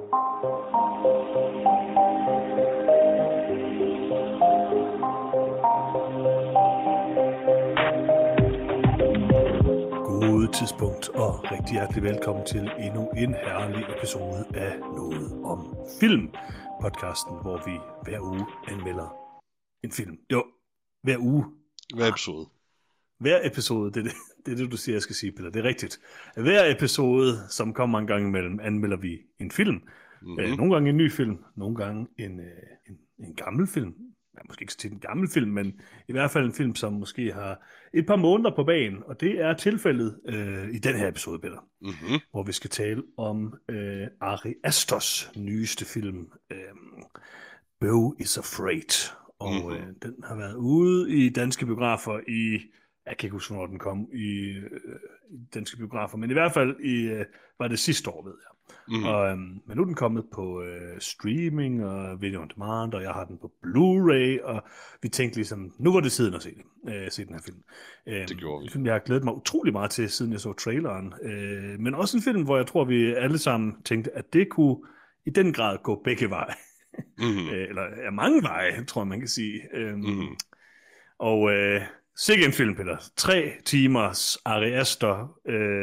God tidspunkt, og rigtig hjertelig velkommen til endnu en herlig episode af Noget om Film. Podcasten, hvor vi hver uge anmelder en film. Jo, hver uge. Hver episode. Hver episode, det er det, du siger, jeg skal sige, Peter. Det er rigtigt. Hver episode, som kommer en gang imellem, anmelder vi en film. Mm-hmm. Nogle gange en ny film, nogle gange en gammel film. Ja, måske ikke så tit en gammel film, men i hvert fald en film, som måske har et par måneder på bagen. Og det er tilfældet i den her episode, Peter. Mm-hmm. Hvor vi skal tale om Ari Asters nyeste film, Beau is Afraid. Og den har været ude i danske biografer i... Jeg kan ikke huske, hvornår den kom i danske biografer, men i hvert fald var det sidste år, ved jeg. Mm. Men nu er den kommet på streaming og video on demand, og jeg har den på Blu-ray, og vi tænkte ligesom, nu var det tiden at se den her film. Det gjorde vi. En film, jeg har glædet mig utrolig meget til, siden jeg så traileren. Men også en film, hvor jeg tror, vi alle sammen tænkte, at det kunne i den grad gå begge veje. Eller mange veje, tror jeg, man kan sige. Og... sikke en film, Peter. 3 timers Ari Aster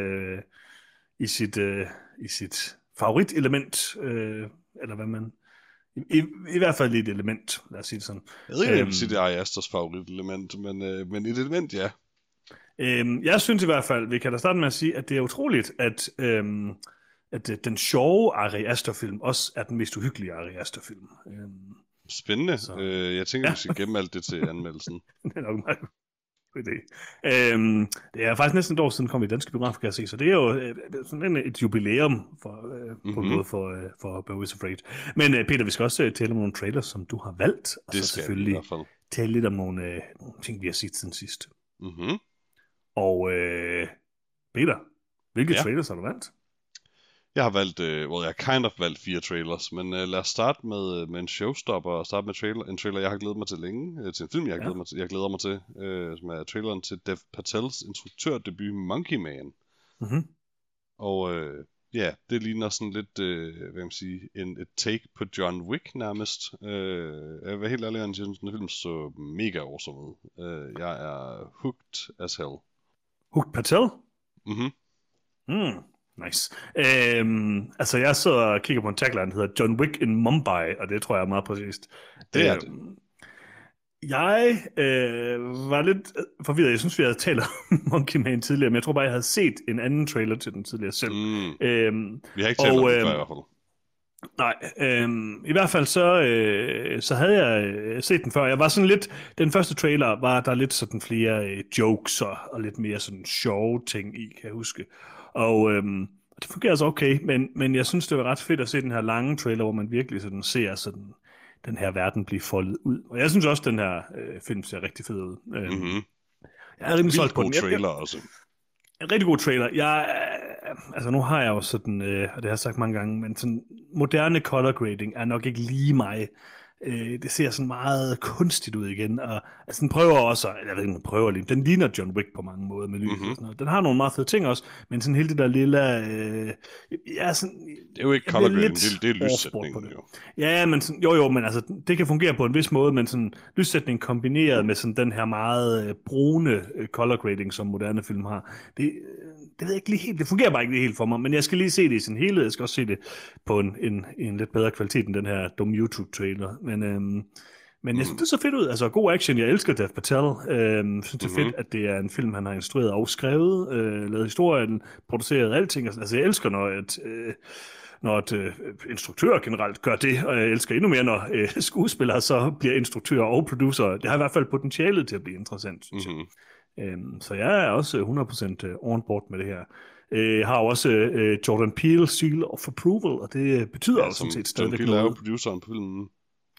i sit favoritelement, eller hvad man... I hvert fald et element, lad os sige det sådan. Jeg ved ikke, om jeg vil sige, det er Ari Asters favoritelement, men et element, ja. Jeg synes i hvert fald, vi kan da starte med at sige, at det er utroligt, at den sjove Ari Aster-film også er den mest uhyggelige Ari Aster-film. Spændende. Jeg tænker, vi skal gemme alt det til anmeldelsen. Det er nok meget idé. Det er faktisk næsten et år siden, kom i danske biografer, kan jeg se, så det er jo sådan et jubilæum på en måde for Beau is Afraid. Men Peter, vi skal også tale om nogle trailers, som du har valgt, og det så selvfølgelig tale lidt om nogle ting, vi har set siden sidst. Og Peter, hvilke trailers har du valgt? Jeg har valgt, jeg valgt 4 trailers, men lad os starte med en showstopper, og starte med en trailer, jeg har glædet mig til længe, til en film, jeg glæder mig til, som er traileren til Dev Patels instruktørdebut Monkey Man. Og det ligner sådan lidt, hvad kan man sige, et take på John Wick nærmest. Jeg vil helt ærlig, at den film så mega awesome ud. Jeg er hooked as hell. Hooked Patel? Nice. Altså jeg så og kigger på en tagline, der hedder John Wick in Mumbai, og det tror jeg er meget præcist. Det er det. Jeg var lidt forvirret. Jeg synes, vi havde talt om Monkey Man tidligere, men jeg tror bare, jeg havde set en anden trailer til den tidligere selv. Vi har ikke talt om det før i hvert fald. Nej, i hvert fald så havde jeg set den før. Jeg var sådan lidt, den første trailer var der lidt sådan flere jokes og lidt mere sådan sjove ting i, kan jeg huske. Og det fungerer altså okay, men jeg synes, det var ret fedt at se den her lange trailer, hvor man virkelig sådan ser sådan den her verden blive foldet ud. Og jeg synes også, den her film ser rigtig fed ud. Jeg er rimelig solgt på den. Trailer også. En rigtig god trailer. Altså nu har jeg jo sådan, og det har jeg sagt mange gange, men sådan moderne color grading er nok ikke lige mig. Det ser sådan meget kunstigt ud igen, og altså, den prøver også, jeg ved ikke, den ligner John Wick på mange måder med lys og sådan noget. Den har nogle meget fede ting også, men sådan hele det der lille, sådan... Det er jo ikke color grading, det er lyssætning. Ja, men sådan, jo, men altså, det kan fungere på en vis måde, men sådan lyssætning kombineret med sådan den her meget brune color grading, som moderne film har, det ved jeg ikke lige helt, det fungerer bare ikke lige helt for mig, men jeg skal lige se det i sin helhed, jeg skal også se det på en lidt bedre kvalitet end den her dumme YouTube-trailer, men jeg synes, det er så fedt ud, altså god action, jeg elsker Dev Patel, synes det er fedt, at det er en film, han har instrueret og skrevet, lavet historien, produceret alting, altså jeg elsker, når et instruktør generelt gør det, og jeg elsker endnu mere, når skuespillere så bliver instruktører og producer, det har i hvert fald potentialet til at blive interessant, synes jeg. Så jeg er også 100% on board med det her. Jeg har også Jordan Peele Seal of Approval, og det betyder også sådan set stadigvæk noget. Jordan Peele er jo produceren på filmen.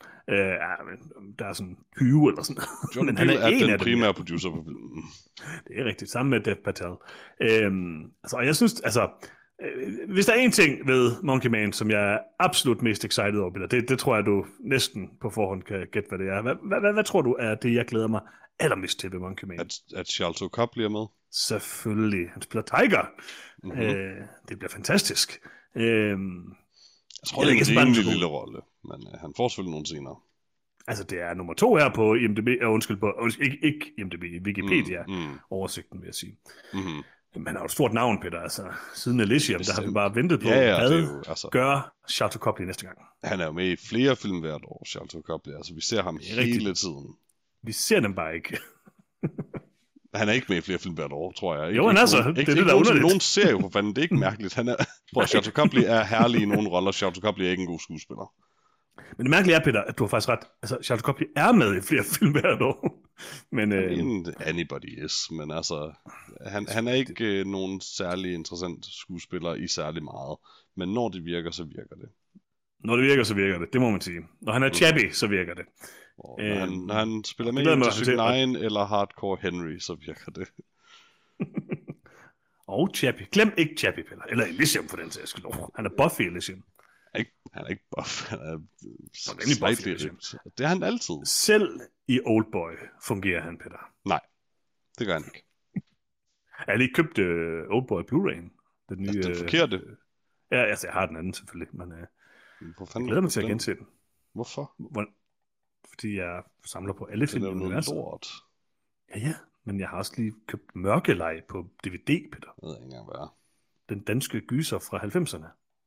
Der er sådan 20 eller sådan noget. Jordan Peele er den primære producer på filmen. Det er rigtigt, sammen med Dev Patel. Altså, jeg synes, altså, hvis der er en ting ved Monkey Man, som jeg er absolut mest excited over, det tror jeg, du næsten på forhånd kan gætte, hvad det er. Hvad tror du er det, jeg glæder mig allermest til ved Monkey Man? At Sharlto Cobb bliver med? Selvfølgelig. Han spiller Tiger. Det bliver fantastisk. Jeg tror, det er en rimelig lille rolle, men han får selvfølgelig nogle senere. Altså, det er nummer 2 her på IMDb, ikke IMDb, Wikipedia-oversigten, vil jeg sige. Mm-hmm. Men han har jo et stort navn, Peter. Altså, siden Elysium, der har vi bare ventet på, hvad gør Sharlto Copley næste gang? Han er jo med i flere film hvert år, Sharlto Copley. Altså, vi ser ham hele tiden. Vi ser dem bare ikke. Han er ikke med i flere film hvert år, tror jeg. Jo, han er så. Det er det, der er underligt. Nogen ser jo for fanden, det er ikke mærkeligt. Sharlto Copley er herlig i nogle roller. Sharlto Copley er ikke en god skuespiller. Men det mærkelige er, Peter, at du har faktisk ret. Altså, Sharlto Copley er med i flere film hvert år. Men, anybody is, men altså, han er ikke nogen særlig interessant skuespiller i særlig meget. Men når det virker, så virker det. Når det virker, så virker det. Det må man sige. Når han er chabby, så virker det. Når han spiller med i District 9 eller Hardcore Henry, så virker det. Og Chappie. Glem ikke Chappie, Peter. Eller Elysium for den sags skyld. Han er Buffy Elysium. Han er ikke buff. Han er slightly ripped. Det er han altid. Selv i Oldboy fungerer han, Peter. Nej, det gør han ikke. Jeg har lige købt Oldboy Blu-ray'en. Den nye, den forkerte? Ja, altså, jeg har den anden selvfølgelig, men jeg glæder mig til at gense den. Hvorfor? Fordi jeg samler på alle film i universet. Lort. Ja, men jeg har også lige købt Mørkelej på DVD, Peter. Jeg ved ikke engang, hvad er. Den danske gyser fra 90'erne.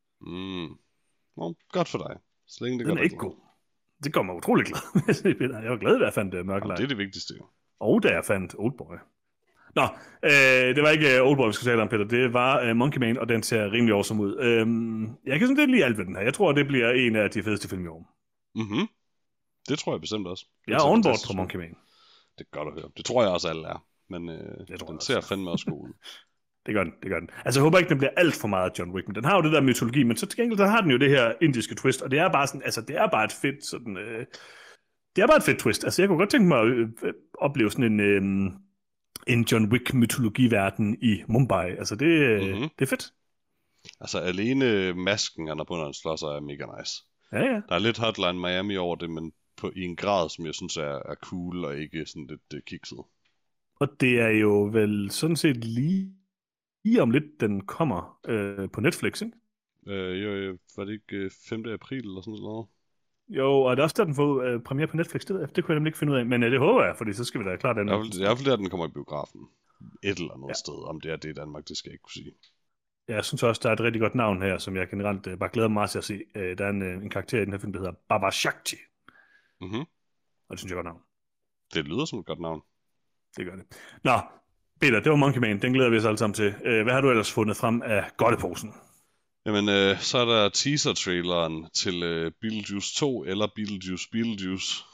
Godt for dig. Så længe det den er ikke god. Det gør mig utrolig glad. Jeg var glad, da jeg fandt Mørkelej. Det er det vigtigste jo. Og da jeg fandt Oldboy. Nå, det var ikke Oldboy, vi skulle tale om, Peter. Det var Monkey Man, og den ser rimelig awesome ud. Jeg kan sådan lidt lide alt ved den her. Jeg tror, det bliver en af de fedeste film i år. Mhm. Det tror jeg bestemt også. Jeg er onboard på Monkey Man. Det er godt at høre. Det tror jeg også, alle er. Men den ser fandme også god ud. Det gør den. Altså, jeg håber ikke, den bliver alt for meget John Wick, men den har jo det der mytologi, men så til gengæld, der har den jo det her indiske twist, og det er bare sådan, altså, det er bare et fedt sådan, det er bare et fedt twist. Altså, jeg kunne godt tænke mig at opleve sådan en John Wick-mytologiverden i Mumbai. Altså, det er fedt. Altså, alene masken, han har på, når han slår sig, er mega nice. Ja. Der er lidt Hotline Miami over det, men i en grad, som jeg synes er cool, og ikke sådan lidt kikset. Og det er jo vel sådan set lige om lidt, den kommer på Netflix, ikke? Jo, var det ikke 5. april eller sådan noget? Jo, og det er også der, den får premiere på Netflix. Det kunne jeg nemlig ikke finde ud af, men det håber jeg, fordi så skal vi da klart den. Det er i hvert fald der, den kommer i biografen. Et eller andet sted. Om det er det i Danmark, det skal jeg ikke kunne sige. Ja, jeg synes også, der er et rigtig godt navn her, som jeg generelt bare glæder mig meget til at se. Der er en karakter i den her film, der hedder Baba Shakti. Mhm. Og det synes jeg er godt navn. Det lyder som et godt navn. Det gør det. Nå, Peter, det var Monkey Man. Den glæder vi os alle sammen til. Hvad har du ellers fundet frem af godteposen? Jamen, så er der teaser-traileren til Beetlejuice 2, eller Beetlejuice.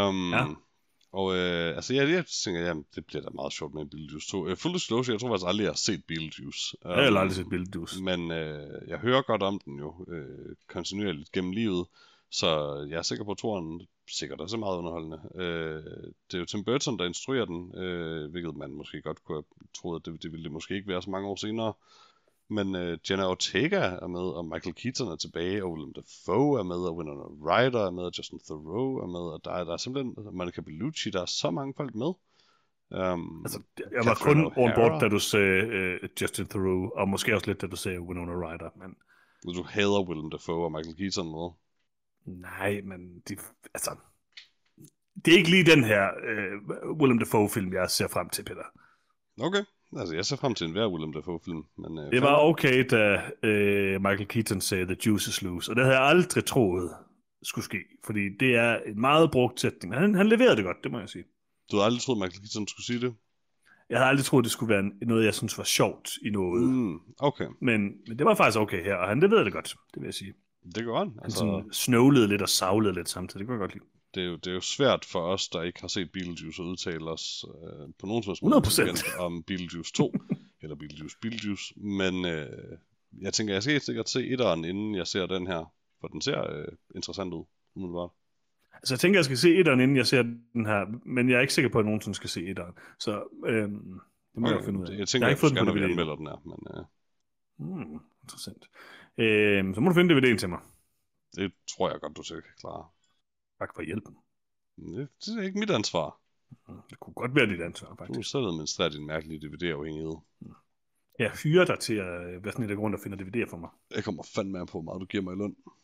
Og altså, jeg tænker, jamen, det bliver da meget sjovt med Beetlejuice 2. Full disclosure, jeg tror faktisk aldrig, jeg har set Beetlejuice. Jeg har aldrig set Beetlejuice. Men jeg hører godt om den jo, kontinuerligt gennem livet. Så jeg er sikker på, at toren sikkert også er meget underholdende. Det er jo Tim Burton, der instruerer den, hvilket man måske godt kunne have troet, at det ville det måske ikke være så mange år senere. Men Jenna Ortega er med, og Michael Keaton er tilbage, og Willem Dafoe er med, og Winona Ryder er med, og Justin Theroux er med, og der er simpelthen Monica Bellucci, der er så mange folk med. Altså, jeg var kun on board, da du sagde Justin Theroux, og måske også lidt, da du sagde Winona Ryder. Men du hader Willem Dafoe og Michael Keaton med? Nej, men altså, det er ikke lige den her Willem Dafoe-film, jeg ser frem til, Peter. Okay. Altså, jeg ser frem til enhver Willem Dafoe-film. Men, det var okay, da Michael Keaton sagde The Juice is loose, og det havde jeg aldrig troet skulle ske, fordi det er en meget brugt sætning. Han leverede det godt, det må jeg sige. Du havde aldrig troet, Michael Keaton skulle sige det? Jeg havde aldrig troet, det skulle være noget, jeg synes var sjovt i noget. Okay. Men det var faktisk okay her, og han leverede det godt, det vil jeg sige. Det går an. Han sådan snøvlede lidt og savlede lidt samtidig, det kunne jeg godt lide. Det er jo svært for os, der ikke har set Beetlejuice, at udtale os på nogen som helst 100% om Beetlejuice 2, eller Beetlejuice, men jeg tænker, jeg skal sikkert se etteren, inden jeg ser den her, for den ser interessant ud, umiddelbart. Altså jeg tænker, jeg skal se etteren, inden jeg ser den her, men jeg er ikke sikker på, at nogen skal se etteren, så det må jeg finde ud af. Jeg tænker, jeg ikke fået den på DVD. Anmelder den her, men... interessant. Så må du finde DVD'en til mig. Det tror jeg godt, du sikkert kan klare. Tak for hjælpen. Det er ikke mit ansvar. Det kunne godt være dit ansvar, faktisk. Du selv administrerer din mærkelige DVD-afhængighed. Jeg hyrer dig til at være sådan et af grund, der finder DVD'er for mig. Jeg kommer fandme med på, hvor meget du giver mig i løn.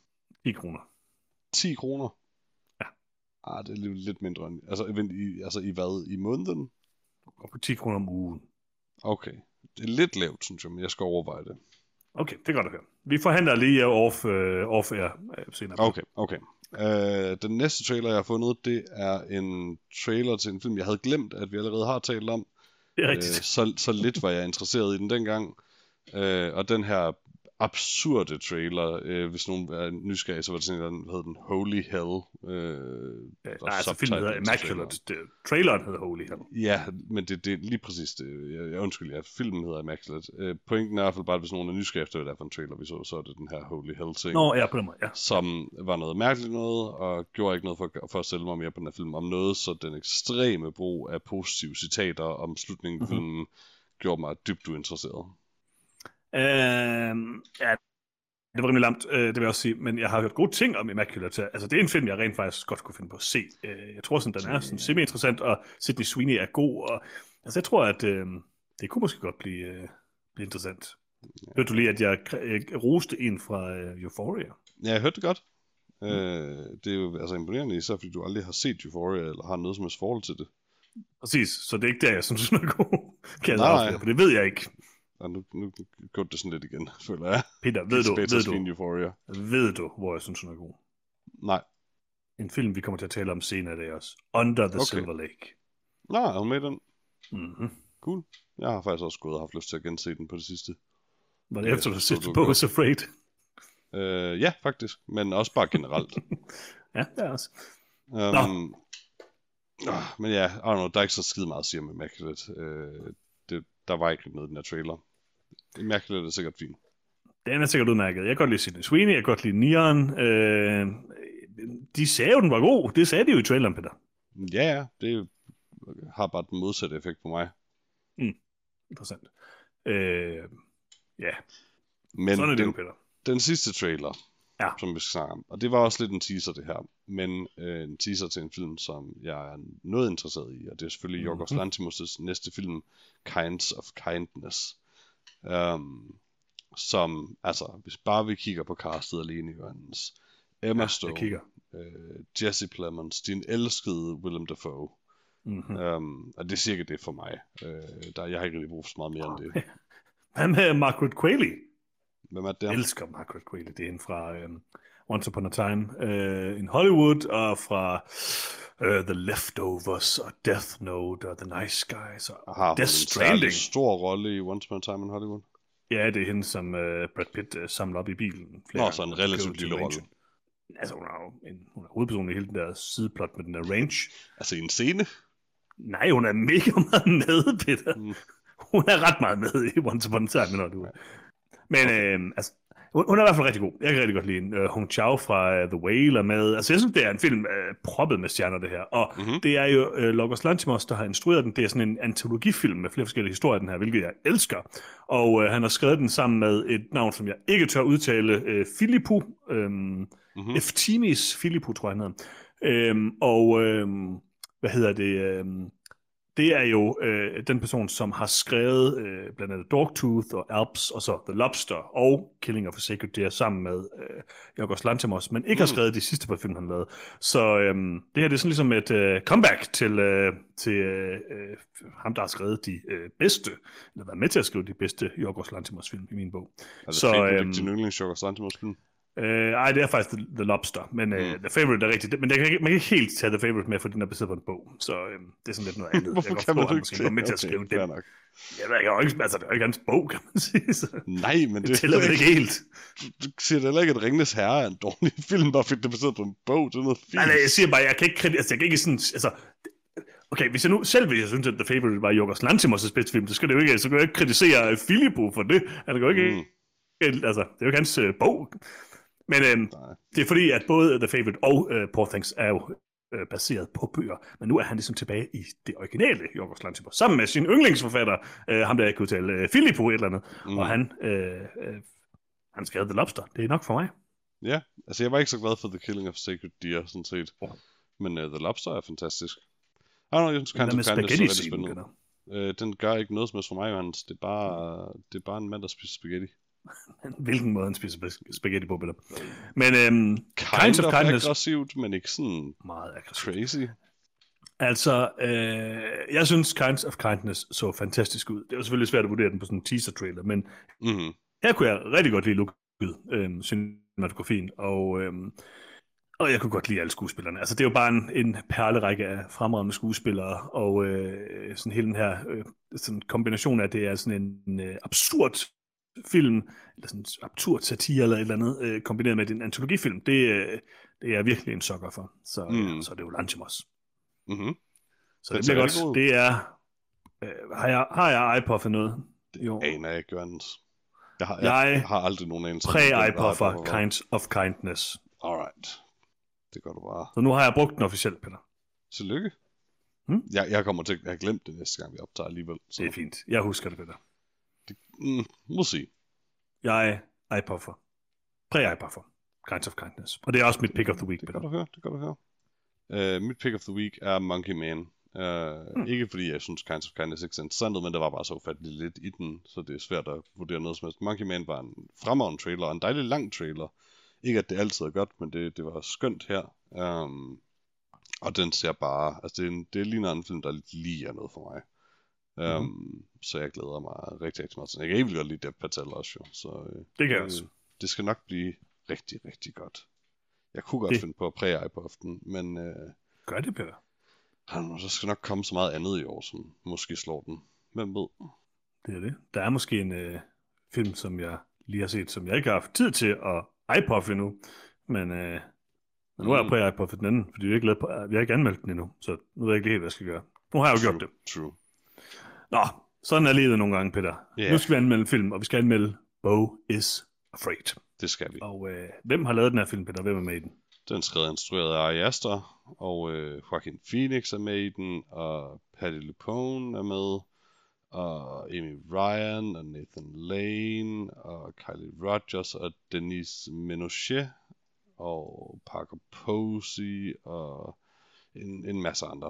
10 kroner. 10 kroner? Ja. Det er lidt mindre end... Altså i hvad? I måneden? Og på 10 kroner om ugen. Okay. Det er lidt lavt, synes jeg, men jeg skal overveje det. Okay, det er godt at høre. Vi forhandler lige off air senere. Okay. Den næste trailer, jeg har fundet, det er en trailer til en film, jeg havde glemt, at vi allerede har talt om. Det er rigtigt. Så lidt var jeg interesseret i den dengang. Og den her absurde trailer, hvis nogen er nysgerrig, så var det sådan en, hvad hed den? Holy Hell. Altså filmen hedder Immaculate. Traileren hedder Holy Hell. Ja, men det er lige præcis det. Filmen hedder Immaculate. Pointen er i hvert fald bare, at hvis nogen er nysgerrig efter, hvad det er for en trailer, vi så er det den her Holy Hell ting. Nå, ja, på den måde, ja. Som var noget mærkeligt noget, og gjorde ikke noget for at sælge mig mere på den her film om noget, så den ekstreme brug af positive citater om slutningen af filmen gjorde mig dybt uinteresseret. Ja, det var rimelig lamt, det vil jeg også sige, men jeg har hørt gode ting om Immaculate. Altså, det er en film, jeg rent faktisk godt kunne finde på at se. Jeg tror sådan, den er sådan semi-interessant, og Sydney Sweeney er god, og altså, jeg tror, at det kunne måske godt blive interessant. Ja. Hørte du lige, at jeg roste en fra Euphoria? Ja, jeg hørte det godt. Det er jo altså imponerende, især fordi du aldrig har set Euphoria, eller har noget som helst forhold til det. Præcis, så det er ikke der, jeg synes, den er god. Nej. For det ved jeg ikke. Og nu går det sådan lidt igen, føler jeg. Peter, ved du, hvor jeg synes, den er god? Nej. En film, vi kommer til at tale om senere, det er også Under the Silver Lake. Nå, er hun med den? Mm-hmm. Cool. Jeg har faktisk også gået og haft lyst til at gense den på det sidste. Var det efter, du set Bo's Afraid? Ja, faktisk. Men også bare generelt. Ja, det er også. Men ja, der er ikke så skide meget at sige om Immaculate. Der var ikke noget i den her trailer. Immaculate er sikkert fint. Den er sikkert udmærket. Jeg kan godt lide Sydney Sweeney, jeg kan godt lide Neon. De sagde jo, den var god. Det sagde de jo i traileren, Peter. Ja, det har bare den modsatte effekt på mig. Interessant. Men sådan er det jo, Peter. Den sidste trailer, som vi skal snakke om, og det var også lidt en teaser det her, men en teaser til en film, som jeg er noget interesseret i, og det er selvfølgelig Yorgos Lanthimos' næste film, Kinds of Kindness, som, altså, hvis bare vi kigger på castet alene i Johannes, Emma Stone, Jesse Plemons, din elskede Willem Dafoe, og det er cirka det for mig. Jeg har ikke rigtig brug for så meget mere end det. Hvad med Margaret Qualley? Hvem er det? Jeg elsker Margaret Qualley. Det er en fra Once Upon a Time in Hollywood, og fra The Leftovers, og Death Note, og The Nice Guys, og Death Stranding. Har en stor rolle i Once Upon a Time in Hollywood? Ja, det er hende, som Brad Pitt samler op i bilen. Så en relativt lille rolle. Altså, hun er hovedpersonen i hele den der sideplot med den der range. Altså i en scene? Nej, hun er mega meget med, Peter. Hun er ret meget med i Once Upon a Time in Hollywood. Men altså, hun er i hvert fald rigtig god. Jeg kan rigtig godt lide en. Hong Chau fra The Whale er med. Altså, jeg synes, det er en film proppet med stjerner, det her. Og det er jo Yorgos Lanthimos, der har instrueret den. Det er sådan en antologifilm med flere forskellige historier, den her, hvilket jeg elsker. Og han har skrevet den sammen med et navn, som jeg ikke tør udtale. Philippou. Eftimis Philippou, tror jeg, han hedder. Hvad hedder det? Det er jo den person, som har skrevet blandt andet Dogtooth og Alps, og så The Lobster og Killing of a Sacred Deer sammen med Yorgos Lanthimos, men ikke har skrevet de sidste par film, han lavede. Så det her det er sådan ligesom et comeback til ham, der har skrevet de bedste, eller været med til at skrive de bedste Yorgos Lanthimos film i min bog. Altså det er din yndlings Yorgos Lanthimos film? Ej, det er faktisk The Lobster, men The Favorite er rigtigt. Men man kan ikke helt tage The Favorite med, for den er baseret på en bog, så det er sådan lidt noget andet. Hvorfor kan man ikke måske med til at skrive det? Jeg ved ikke, altså det er jo ikke hans bog, kan man sige. Så. Nej, men det tæller ikke helt. Du siger da heller ikke, at Ringenes Herre er en dårlig film, bare fordi det er baseret på en bog. Det er noget fint. Nej, jeg siger bare, jeg kan ikke sådan, altså. Okay, hvis jeg synes, at The Favorite var Yorgos Lanthimos' bedste film, så kan jeg ikke kritisere Philippou for det. Altså, det er jo ikke, altså, det er jo ikke hans bog. Men det er fordi, at både The Favorite og Poor Things er jo baseret på bøger. Men nu er han ligesom tilbage i det originale Yorgos Lanthimos, sammen med sin yndlingsforfatter, ham der jeg kunne tale, Philippou et eller andet. Og han skrev The Lobster. Det er nok for mig. Ja, altså jeg var ikke så glad for The Killing of Sacred Deer, sådan set. Men The Lobster er fantastisk. Jeg synes, den gør ikke noget som helst for mig, Johannes. Det er bare en mand, der spiser spaghetti. Hvilken måde han spiser spaghetti på, Peter. Men Kinds of Kindness... aggressivt, men ikke sådan meget aggressivt. Crazy. Altså, jeg synes Kinds of Kindness så fantastisk ud. Det var selvfølgelig svært at vurdere den på sådan en teaser-trailer, men her kunne jeg rigtig godt lide looket, cinematografien, og jeg kunne godt lide alle skuespillerne. Altså, det er jo bare en perlerække af fremragende skuespillere, og sådan hele den her sådan kombination af, det er sådan en absurd film, eller sådan en absurd satire eller et eller andet, kombineret med en antologifilm. Det er virkelig en sukker for. Så er det jo Lanthimos. Så det bliver godt. Det er... har jeg iPod for noget? Jo. Aner jeg ikke, Jørgens. Jeg har aldrig nogen anelse. Præ-iPod for Kinds of Kindness. Alright. Det gør du bare. Så nu har jeg brugt den officielt, Peter. Tillykke. Jeg kommer til at have glemt det næste gang, vi optager alligevel. Så. Det er fint. Jeg husker det, Peter. Må se. Jeg er iPod for. Præ-iPod for Kinds of Kindness. Og det er også mit pick of the week, Peter. Det kan du høre. Mit pick of the week er Monkey Man. Ikke fordi jeg synes Kinds of Kindness ikke er interessant, men der var bare så ufatteligt lidt i den, så det er svært at vurdere noget som helst. Monkey Man var en fremragende trailer, en dejlig lang trailer. Ikke at det altid er godt, men det var skønt her. Og den ser bare, altså det ligner en film, der lige er noget for mig. Så jeg glæder mig rigtig, rigtig meget. Jeg kan ikke godt lide Dev Patel også jo. Så, det kan jeg også. Det skal nok blive rigtig, rigtig godt. Jeg kunne godt finde på at præge på aften, men... Gør det, Peter. Der skal nok komme så meget andet i år, som måske slår den. Hvem ved? Det er det. Der er måske en film, som jeg lige har set, som jeg ikke har haft tid til at iPod endnu. Men nu er jeg på iPod for den anden, fordi vi har ikke anmeldt den endnu. Så nu ved jeg ikke helt, hvad jeg skal gøre. Nu har jeg jo gjort det. True. Nå, sådan er livet nogle gange, Peter. Yeah. Nu skal vi anmelde en film, og vi skal anmelde Beau is Afraid. Det skal vi. Og hvem har lavet den her film, Peter? Hvem er med i den? Den er skrevet og instrueret af Ari Aster, og Joaquin Phoenix er med i den, og Patti LuPone er med, og Amy Ryan, og Nathan Lane, og Kylie Rogers, og Denise Ménochet, og Parker Posey, og en masse andre.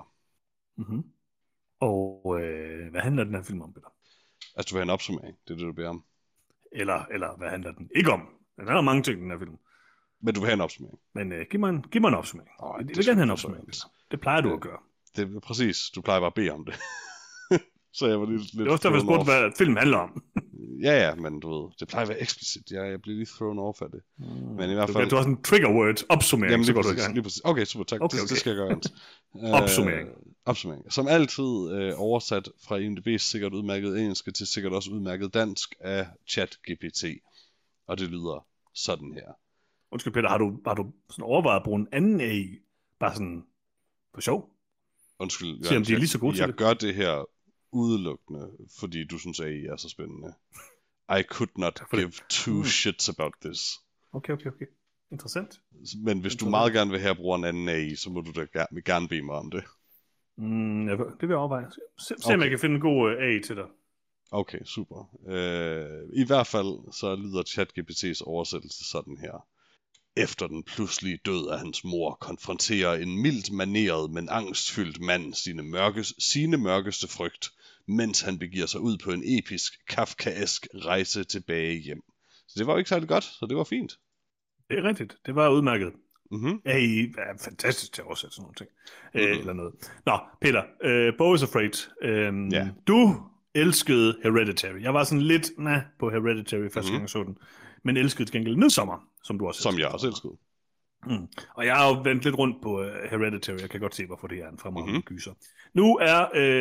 Og hvad handler den her film om, Peter? Altså, du vil have en opsummering, det er det, du beder om. Eller hvad handler den ikke om? Den har mange ting, den her film. Men du vil have en opsummering. Men giv mig en opsummering. Jeg vil gerne have en opsummering. Det plejer du at gøre. Det er præcis. Du plejer bare at bede om det. Så jeg var lidt det var også derfor, jeg spurgte, hvad filmen handler om. Ja, men du ved, det plejer at være eksplicit. Jeg bliver lige thrown off af det. Men i hvert fald... Du har sådan en trigger word, opsummering, jamen, så går du i gang. Okay, super, tak. Okay. Det skal jeg gøre. Opsummering. Som altid oversat fra IMDb's sikkert udmærket engelske til sikkert også udmærket dansk af ChatGPT. Og det lyder sådan her. Undskyld, Peter, har du sådan overvejet at bruge en anden AI, bare sådan på sjov? Undskyld, se, om de er lige så gode til det. Jeg gør det her udelukkende, fordi du synes, AI er så spændende. I could not give two shits about this. Okay. Interessant. Men hvis du meget gerne vil have at bruge en anden AI, så må du da gerne bede mig om det. Det vil jeg overveje. Se om jeg kan finde en god AI til dig. Okay, super. I hvert fald så lyder ChatGPT's oversættelse sådan her. Efter den pludselige død af hans mor konfronterer en mildt maneret, men angstfyldt mand sine mørkeste frygt, mens han begiver sig ud på en episk, kafkaesk rejse tilbage hjem. Så det var jo ikke særlig godt, så det var fint. Det er rigtigt. Det var udmærket. AI er fantastisk til at oversætte sådan nogle ting. Eller noget. Nå, Peter. Beau is Afraid. Du elskede Hereditary. Jeg var sådan lidt på Hereditary første gang jeg så den. Men elskede til gengæld Midsommar, som du også elskede. Som jeg også elskede. Og jeg har jo vendt lidt rundt på Hereditary. Jeg kan godt se, hvorfor det er en fremragende gyser. Nu er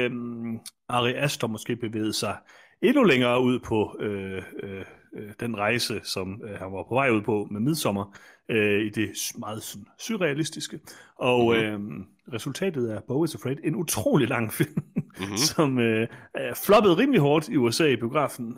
Ari Aster måske bevæget sig endnu længere ud på den rejse, som han var på vej ud på med Midsommar, i det meget sådan, surrealistiske. Og resultatet er Beau is Afraid, en utrolig lang film, som floppede rimelig hårdt i USA i biografen,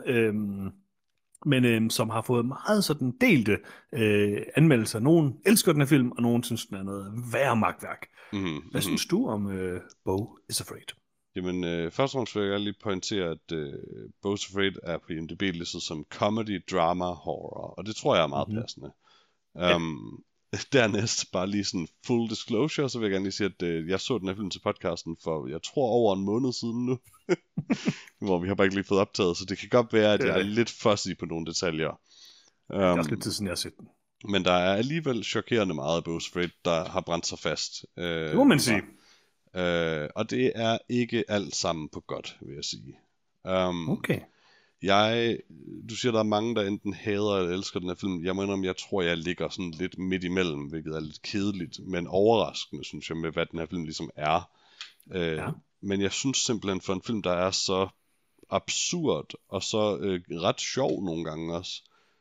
men som har fået meget sådan delte anmeldelser. Nogen elsker den her film, og nogen synes, den er noget værre magtværk. Hvad synes du om Beau is Afraid? Jamen, først og fremmest vil jeg lige pointere, at Beau is Afraid er på IMDb listet som comedy, drama, horror, og det tror jeg er meget passende. dernæst bare lige sådan full disclosure, så vil jeg gerne lige sige, at jeg så den her film til podcasten for, jeg tror over en måned siden nu, hvor vi har bare ikke lige fået optaget, så det kan godt være, at jeg er lidt fuzzy på nogle detaljer. Det er også lidt tid siden, jeg har set den. Men der er alligevel chokerende meget af Beau Afraid, der har brændt sig fast. Det må man sige. Og det er ikke alt sammen på godt, vil jeg sige. Okay. Du siger, der er mange, der enten hader eller elsker den her film. Jeg må indrømme, jeg tror, jeg ligger sådan lidt midt imellem, hvilket er lidt kedeligt, men overraskende, synes jeg, med hvad den her film ligesom er. Men jeg synes simpelthen, for en film, der er så absurd, og så ret sjov nogle gange også,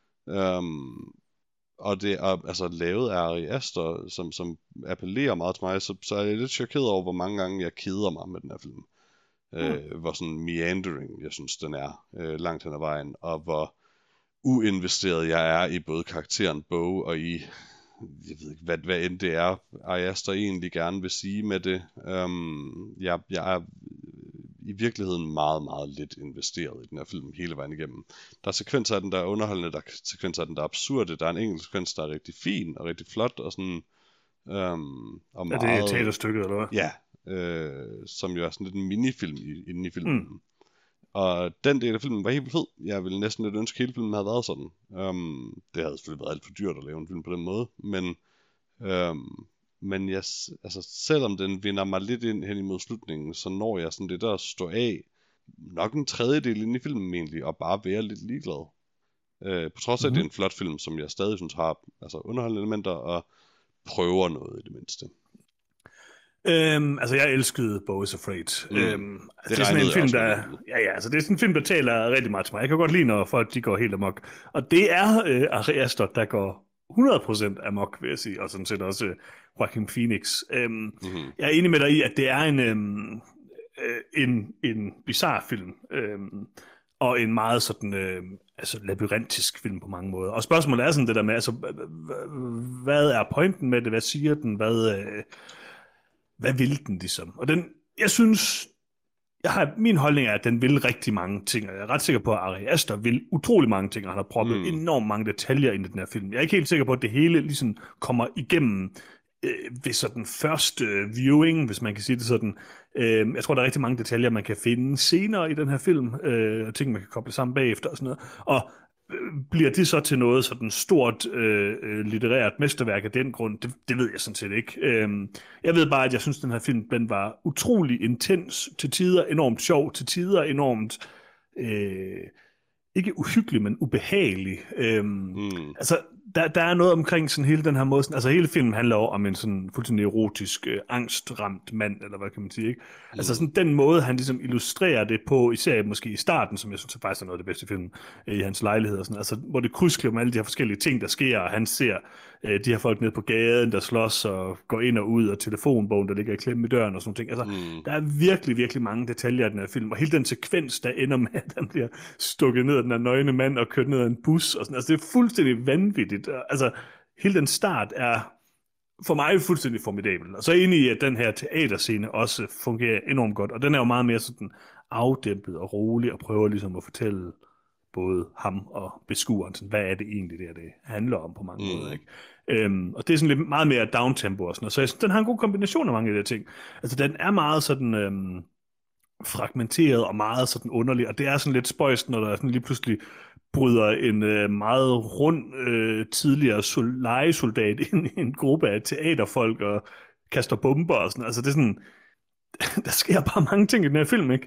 og det er altså lavet af Ari Aster, som appellerer meget til mig, så er jeg lidt chokeret over, hvor mange gange jeg keder mig med den her film. Hvor sådan meandering, jeg synes, den er langt hen ad vejen, og hvor uinvesteret jeg er i både karakteren Beau og i, jeg ved ikke, hvad end det er, Ari Aster egentlig gerne vil sige med det. Jeg er i virkeligheden meget, meget lidt investeret i den her film hele vejen igennem. Der er sekvenser af den, der er underholdende, der er sekvenser af den, der er absurde, der er en enkelt sekvens, der er rigtig fin og rigtig flot, og sådan... og meget, er det teaterstykket, eller hvad? Ja, som jo er sådan lidt en minifilm inde i filmen. Og den del af filmen var helt fed. Jeg ville næsten lidt ønske, at hele filmen havde været sådan. Det havde selvfølgelig været alt for dyrt at lave en film på den måde, men altså, selvom den vinder mig lidt ind hen imod slutningen, så når jeg sådan lidt at stå af, nok en tredjedel inde i filmen egentlig, og bare være lidt ligeglad. På trods af, at det er en flot film, som jeg stadig synes har altså underholdende elementer, og prøver noget i det mindste. Altså jeg elskede Beau is Afraid. Det er sådan en film, der... altså det er sådan en film, der taler rigtig meget til mig. Jeg kan godt lide, når folk de går helt amok. Og det er Ari Aster, der går 100% amok, vil jeg sige, og sådan set også Joaquin Phoenix. Jeg er enig med dig i, at det er en bizarre film, og en meget sådan altså labyrintisk film på mange måder. Og spørgsmålet er sådan det der med, altså hvad er pointen med det? Hvad siger den? Hvad vil den ligesom? Og den, jeg synes, min holdning er, at den vil rigtig mange ting, og jeg er ret sikker på, at Ari Aster vil utrolig mange ting, og han har proppet enormt mange detaljer ind i den her film. Jeg er ikke helt sikker på, at det hele ligesom kommer igennem ved sådan første viewing, hvis man kan sige det sådan. Jeg tror, der er rigtig mange detaljer, man kan finde senere i den her film, og ting, man kan koble sammen bagefter og sådan noget. Og bliver det så til noget sådan stort litterært mesterværk af den grund? Det ved jeg sådan set ikke. Jeg ved bare, at jeg synes, at den her film den var utrolig intens, til tider enormt sjov, til tider enormt ikke uhyggelig, men ubehagelig. Altså, der er noget omkring sådan hele den her måde, sådan, altså hele filmen handler om en sådan fuldstændig erotisk, angstramt mand, eller hvad kan man sige, ikke? Altså sådan den måde, han ligesom illustrerer det på, især måske i starten, som jeg synes faktisk er noget af det bedste film i hans lejlighed, og sådan, altså hvor det krydskliver med alle de her forskellige ting, der sker, og han ser de her folk nede på gaden, der slås og går ind og ud, og telefonbogen, der ligger i klemme i døren og sådan ting. Altså, der er virkelig, virkelig mange detaljer i den her film, og hele den sekvens, der ender med, at han bliver stukket ned af den her nøgne mand og kørt ned af en bus, og sådan, altså det er fuldstændig vanvittigt. Altså, hele den start er for mig fuldstændig formidabel. Og så er jeg enig i, at den her teaterscene også fungerer enormt godt, og den er jo meget mere sådan afdæmpet og rolig, og prøver ligesom at fortælle både ham og beskueren, sådan, hvad er det egentlig, det handler om på mange måder, ikke? Og det er sådan lidt meget mere downtempo og sådan noget. Så jeg synes, den har en god kombination af mange af de ting. Altså, den er meget sådan fragmenteret og meget sådan underlig, og det er sådan lidt spøjst, når der sådan lige pludselig bryder en meget rund tidligere legesoldat ind i en gruppe af teaterfolk og kaster bomber og sådan. Altså, det er sådan, der sker bare mange ting i den her film, ikke?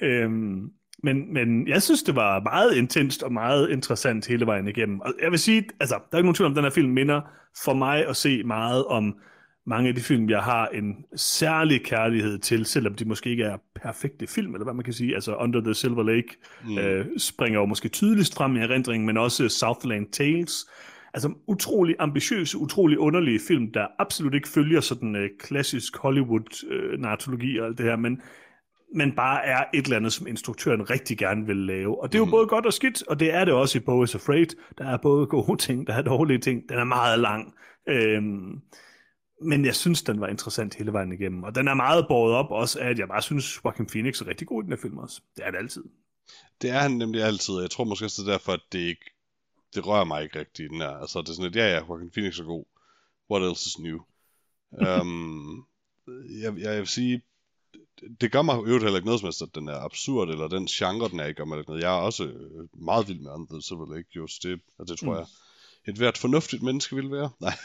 Men jeg synes, det var meget intenst og meget interessant hele vejen igennem. Og jeg vil sige, altså, der er ikke nogen tvivl om, den her film minder for mig at se meget om mange af de film, jeg har en særlig kærlighed til, selvom de måske ikke er perfekte film, eller hvad man kan sige. Altså Under the Silver Lake springer jo måske tydeligst frem i erindringen, men også Southland Tales. Altså utrolig ambitiøse, utrolig underlige film, der absolut ikke følger sådan klassisk Hollywood-narratologi og alt det her, men bare er et eller andet, som instruktøren rigtig gerne vil lave. Og det er jo både godt og skidt, og det er det også i Beau is Afraid. Der er både gode ting, der er dårlige ting. Den er meget lang. Men jeg synes, den var interessant hele vejen igennem. Og den er meget båret op også af, at jeg bare synes, Joaquin Phoenix er rigtig god i den her film også. Det er det altid. Det er han nemlig altid. Jeg tror måske også, det er derfor, at det rører mig ikke rigtigt i den her. Altså, det er sådan, at ja, Joaquin Phoenix er god. what else is new? Jeg vil sige, det gør mig øvrigt heller ikke noget som helst, at den er absurd, eller den genre, den er ikke, gør mig ikke noget. Jeg er også meget vild med Under the Silver Lake, just det, og det tror jeg, et hvert fornuftigt menneske vil være. Nej.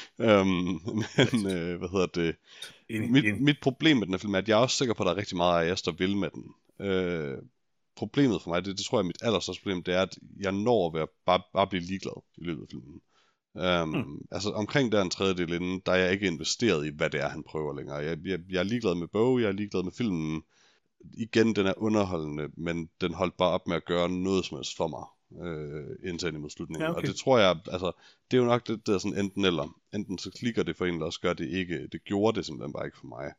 Hvad hedder det? Mit problem med den her film er, at jeg er også sikker på, at der er rigtig meget af os, der vil med den. Problemet for mig, det tror jeg er mit allerstørste problem, det er, at jeg når at være bare blive ligeglad i løbet af filmen. Altså omkring der en tredjedel inden, der er jeg ikke investeret i, hvad det er, han prøver længere. Jeg er ligeglad med Bo, jeg er ligeglad med filmen. Igen, den er underholdende, men den holdt bare op med at gøre noget som helst for mig, indtil mod slutningen. Ja, okay. Og det tror jeg, altså, det er jo nok det der sådan enten eller. Enten så klikker det for en, eller også gør det ikke. Det gjorde det simpelthen bare ikke for mig.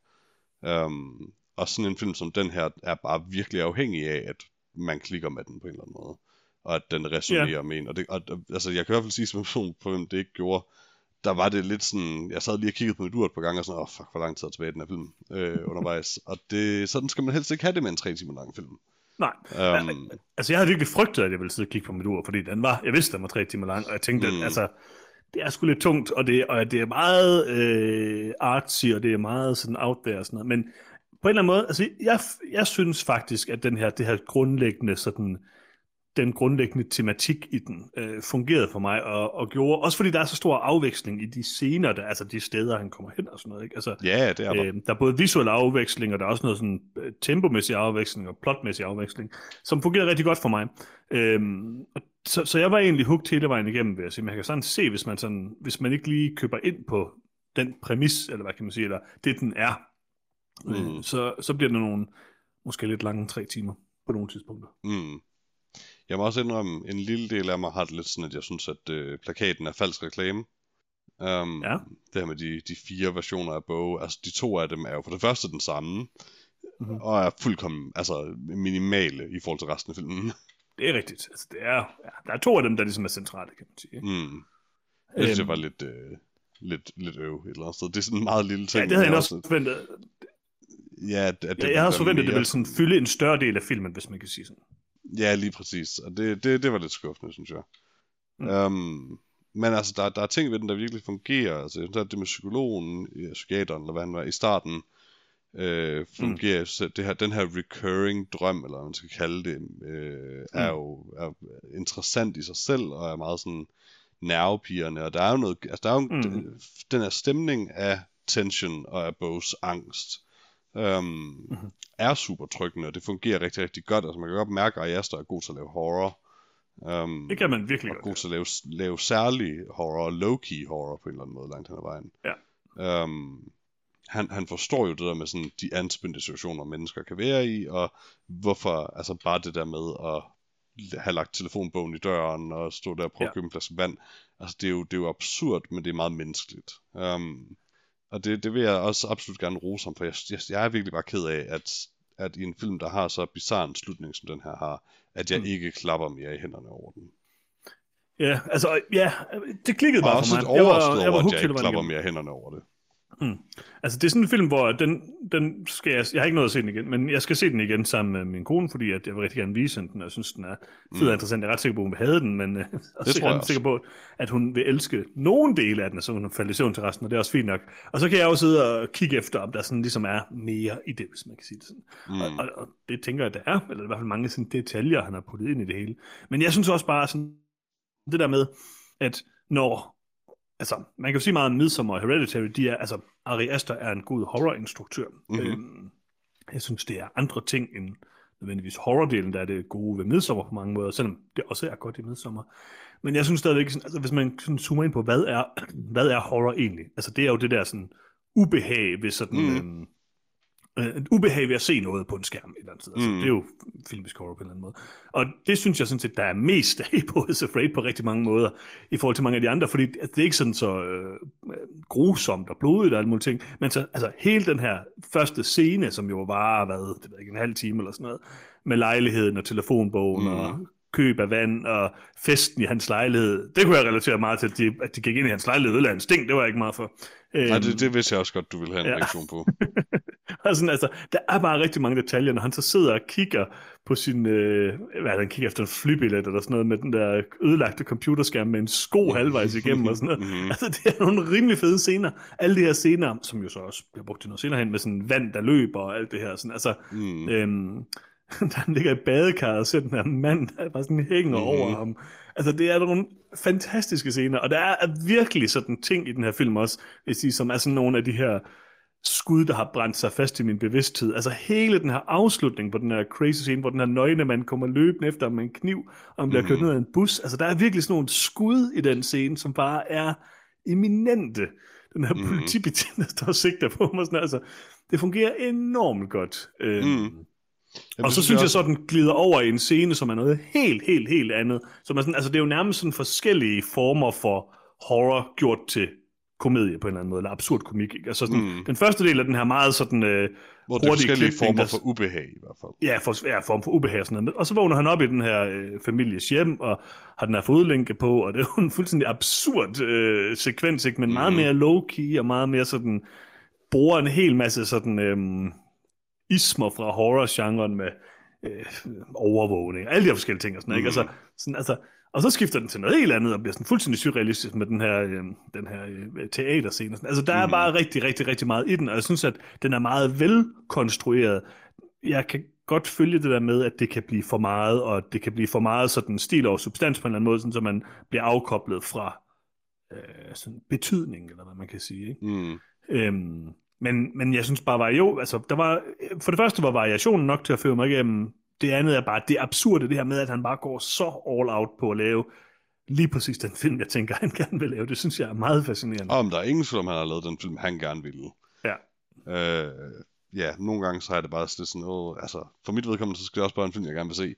Og sådan en film som den her, er bare virkelig afhængig af, at man klikker med den på en eller anden måde. Og at den resonerer med en. Og altså, jeg kan i hvert fald sige som en person, på hvem det ikke gjorde, der var det lidt sådan, jeg sad lige og kiggede på mit ur et par gange, og sådan, fuck, hvor lang tid er tilbage i den her film undervejs. Og sådan skal man helst ikke have det med en 3 timer lang film. Nej, altså jeg havde virkelig frygtet, at jeg ville sidde og kigge på mit ur, fordi jeg vidste, den var 3 timer lang, og jeg tænkte, at altså, det er sgu lidt tungt, og det er meget artsy, og det er meget sådan out there og sådan noget, men på en eller anden måde, altså jeg synes faktisk, at det her grundlæggende sådan, den grundlæggende tematik i den fungerede for mig, og gjorde, også fordi der er så stor afveksling i de scener, altså de steder, han kommer hen og sådan noget, ikke? Altså, ja, det er der. Der er både visuel afveksling, og der er også noget sådan tempomæssig afveksling, og plotmæssig afveksling, som fungerer rigtig godt for mig. Så jeg var egentlig hooked hele vejen igennem, vil jeg sige. Man kan sådan se, hvis man ikke lige køber ind på den præmis, eller hvad kan man sige, eller det den er, så bliver det nogle, måske lidt lange 3 timer på nogle tidspunkter. Jeg må også indrømme, en lille del af mig har det lidt sådan, at jeg synes, at plakaten er falsk reklame. Det her med de 4 versioner af Bo, altså de 2 af dem er jo for det første den samme, og er fuldkommen minimale i forhold til resten af filmen. Det er rigtigt. Altså, der er 2 af dem, der ligesom er centrale, kan man sige. Jeg synes, det var lidt øv et eller andet sted. Det er sådan en meget lille ting. Ja, det havde jeg også forventet. Jeg havde også forventet, at det ville sådan fylde en større del af filmen, hvis man kan sige sådan. Ja, lige præcis. Og det var lidt skuffende, synes jeg. Men altså, der er ting ved den, der virkelig fungerer. Altså, det med psykologen, psykiateren, eller hvad han var, i starten, fungerer. Den her recurring drøm, eller hvad man skal kalde det, er jo interessant i sig selv, og er meget sådan nervepirrende. Og der er jo noget, altså, der er jo den her stemning af tension og af Bo's angst, er super tryggende, og det fungerer rigtig, rigtig godt. Altså man kan godt mærke, at Ariaster er god til at lave horror. Det kan man virkelig godt. God til at lave særlig horror, low-key horror på en eller anden måde langt hen ad vejen. Ja. Han forstår jo det der med sådan de anspændte situationer, mennesker kan være i, og hvorfor, altså bare det der med at have lagt telefonbogen i døren, og stå der og prøve at købe en flaske vand. Altså det er jo absurd, men det er meget menneskeligt. Og det vil jeg også absolut gerne rose ham, for jeg er virkelig bare ked af, at i en film, der har så bizarre en slutning, som den her har, at jeg ikke klapper mere i hænderne over den. Ja, altså, det klikkede bare for mig. Jeg var overrasket over, at jeg ikke klapper mere i hænderne over det. Altså, det er sådan en film, hvor den skal jeg har ikke noget at se den igen, men jeg skal se den igen sammen med min kone, fordi at jeg vil rigtig gerne vise den, og jeg synes, den er fed og interessant. Jeg er ret sikker på, at hun vil have den, men jeg er sikker på, at hun vil elske nogen dele af den, og så hun falder i søvn til resten, og det er også fint nok. Og så kan jeg også sidde og kigge efter, om der sådan ligesom er mere i det, hvis man kan sige det sådan. Og det tænker jeg, der er, eller i hvert fald mange sådan detaljer, han har puttet ind i det hele. Men jeg synes også bare sådan, det der med, at når altså, man kan jo sige meget om Midsommar og Hereditary, Ari Aster er en god horrorinstruktør. Jeg synes, det er andre ting end nødvendigvis horrordelen, der er det gode ved Midsommar på mange måder, selvom det også er godt i Midsommar. Men jeg synes stadigvæk, altså, hvis man sådan zoomer ind på, hvad er horror egentlig? Altså, det er jo det der sådan ubehag ved sådan... et ubehag ved at se noget på en skærm et eller andet sted. Altså, det er jo filmisk horror på en eller anden måde. Og det synes jeg sådan set, der er mest af på Is Afraid på rigtig mange måder, i forhold til mange af de andre, fordi det er ikke sådan så grusomt og blodigt og alle mulige ting, men så, altså hele den her første scene, som jo var, det ved ikke, en halv time eller sådan noget, med lejligheden og telefonbogen og køb af vand og festen i hans lejlighed, det kunne jeg relatere meget til, at de gik ind i hans lejlighed, eller en stink, det var jeg ikke meget for. Nej, det vidste jeg også godt, du ville have en reaktion på. Og sådan, altså, der er bare rigtig mange detaljer, når han så sidder og kigger på sin, han kigger efter en flybillet eller sådan noget, med den der ødelagte computerskærm med en sko halvvejs igennem og sådan noget. Altså, det er nogle rimelig fede scener. Alle de her scener, som jo så også bliver brugt til noget senere hen, med sådan vand, der løber og alt det her. Sådan, altså, da han ligger i badekarret og ser den her mand, der bare sådan hænger over ham. Altså, det er nogle fantastiske scener, og der er virkelig sådan ting i den her film også, som er sådan nogle af de her skud, der har brændt sig fast i min bevidsthed. Altså hele den her afslutning på den her crazy scene, hvor den her nøgne mand kommer løbende efter med en kniv, og han bliver kørt ned af en bus. Altså der er virkelig sådan nogle skud i den scene, som bare er eminente. Den her politibetjent, der står og sigter på mig. Sådan, altså, det fungerer enormt godt. Og så synes jeg så, at den glider over i en scene, som er noget helt andet. Som er sådan, altså det er jo nærmest sådan forskellige former for horror gjort til komedie på en eller anden måde, eller absurd komik. Ikke? Altså sådan, den første del af den her meget sådan hvor det er forskellige former for ubehag i hvert fald. Ja, form for ubehag og sådan noget. Og så vågner han op i den her families hjem, og har den her fodlænke på, og det er jo en fuldstændig absurd sekvens, ikke? Men meget mere low-key, og meget mere sådan, bruger en hel masse sådan ismer fra horror-genren med overvågning, alle de her forskellige ting og sådan, ikke? Altså, sådan, altså, og så skifter den til noget helt andet, og bliver sådan fuldstændig surrealistisk med den her teaterscene. Altså, der er bare rigtig meget i den, og jeg synes, at den er meget velkonstrueret. Jeg kan godt følge det der med, at det kan blive for meget, og det kan blive for meget sådan stil og substans på en eller anden måde, sådan, så man bliver afkoblet fra sådan betydning, eller hvad man kan sige. Ikke? Men jeg synes bare, altså, for det første var variationen nok til at føre mig igennem. Det andet er bare det absurde, det her med, at han bare går så all out på at lave lige præcis den film, jeg tænker, han gerne vil lave. Det synes jeg er meget fascinerende. Om der er ingen tvivl om, han har lavet den film, han gerne ville. Ja. Ja, nogle gange så er det bare sådan, altså, for mit vedkommende, så skal det også bare en film, jeg gerne vil se.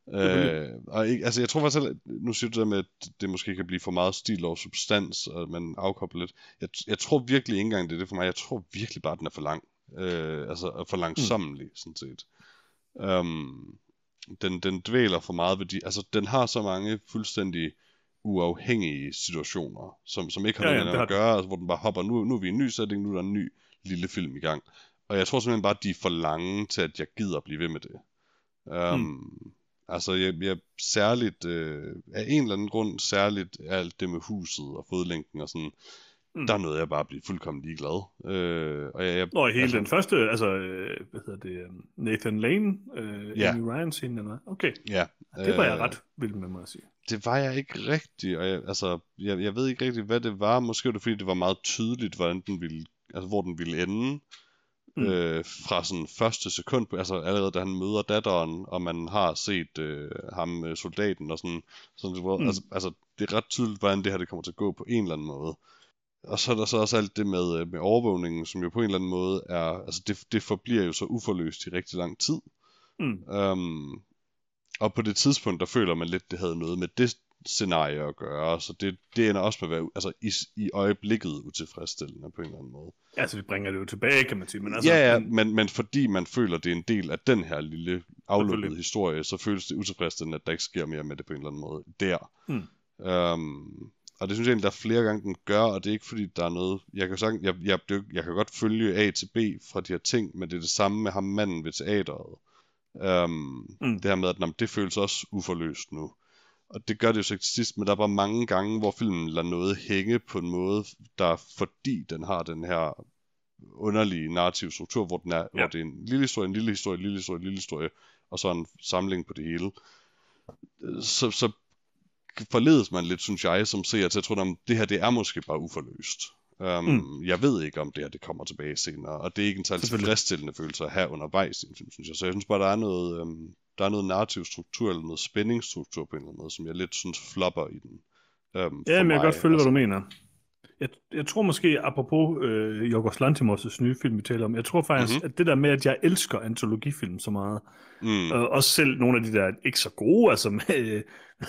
Og ikke, altså, jeg tror faktisk, at nu siger du det med, at det måske kan blive for meget stil og substans, og man afkobler lidt. Jeg tror virkelig ikke engang, det er det for mig. Jeg tror virkelig bare, at den er for lang. Altså for langsomlig, sådan set. Den dvæler for meget ved altså den har så mange fuldstændig uafhængige situationer, som ikke har noget at gøre, altså, hvor den bare hopper, nu er vi i en ny setting, nu er der en ny lille film i gang. Og jeg tror simpelthen bare, at de er for lange til, at jeg gider at blive ved med det. Altså jeg særligt, af en eller anden grund, særligt alt det med huset og fodlænken og sådan, der nåede jeg bare at blive fuldkommen ligeglad. Og hele den første, altså, hvad hedder det, Nathan Lane, Amy Ryan scene, eller hvad? Okay. Ja. Det var jeg ret vild med mig at sige. Det var jeg ikke rigtig, og jeg ved ikke rigtig, hvad det var. Måske var det, fordi det var meget tydeligt, hvordan den ville, altså hvor den ville ende. Fra sådan første sekund, altså allerede da han møder datteren, og man har set ham, soldaten, og sådan altså det er ret tydeligt, hvordan det her det kommer til at gå på en eller anden måde. Og så er der så også alt det med overvågningen, som jo på en eller anden måde er, altså det forbliver jo så uforløst i rigtig lang tid. Og på det tidspunkt, der føler man lidt, det havde noget med det scenarie at gøre, så det ender også med at være altså, i øjeblikket utilfredsstillende på en eller anden måde. Altså vi bringer det jo tilbage, kan man sige. Men altså, ja, men fordi man føler, det er en del af den her lille aflukkede historie, så føles det utilfredsstillende, at der ikke sker mere med det på en eller anden måde der. Og det synes jeg egentlig, der er flere gange, den gør, og det er ikke fordi, der er noget. Jeg kan godt følge A til B fra de her ting, men det er det samme med ham manden ved teateret. Det her med, at det føles også uforløst nu. Og det gør det jo så ikke til sidst, men der er bare mange gange, hvor filmen lader noget hænge på en måde, der fordi den har den her underlige narrative struktur, hvor den er, hvor det er en lille historie, en lille historie, en lille historie, en lille historie, og så en samling på det hele. Så forledes man lidt, synes jeg, som ser til at tro, at det her, det er måske bare uforløst. Jeg ved ikke, om det her, det kommer tilbage senere, og det er ikke en særlig tilfredsstillende følelse at have undervejs i en film, synes jeg. Så jeg synes bare, der er noget narrativ struktur, eller noget spændingsstruktur på en eller anden måde, som jeg lidt synes flopper i den. Ja, men jeg kan godt følge, hvad du mener. Jeg tror måske, apropos Yorgos Lanthimos' nye film, vi taler om, jeg tror faktisk, at det der med, at jeg elsker antologifilm så meget, også selv nogle af de der ikke så gode, altså med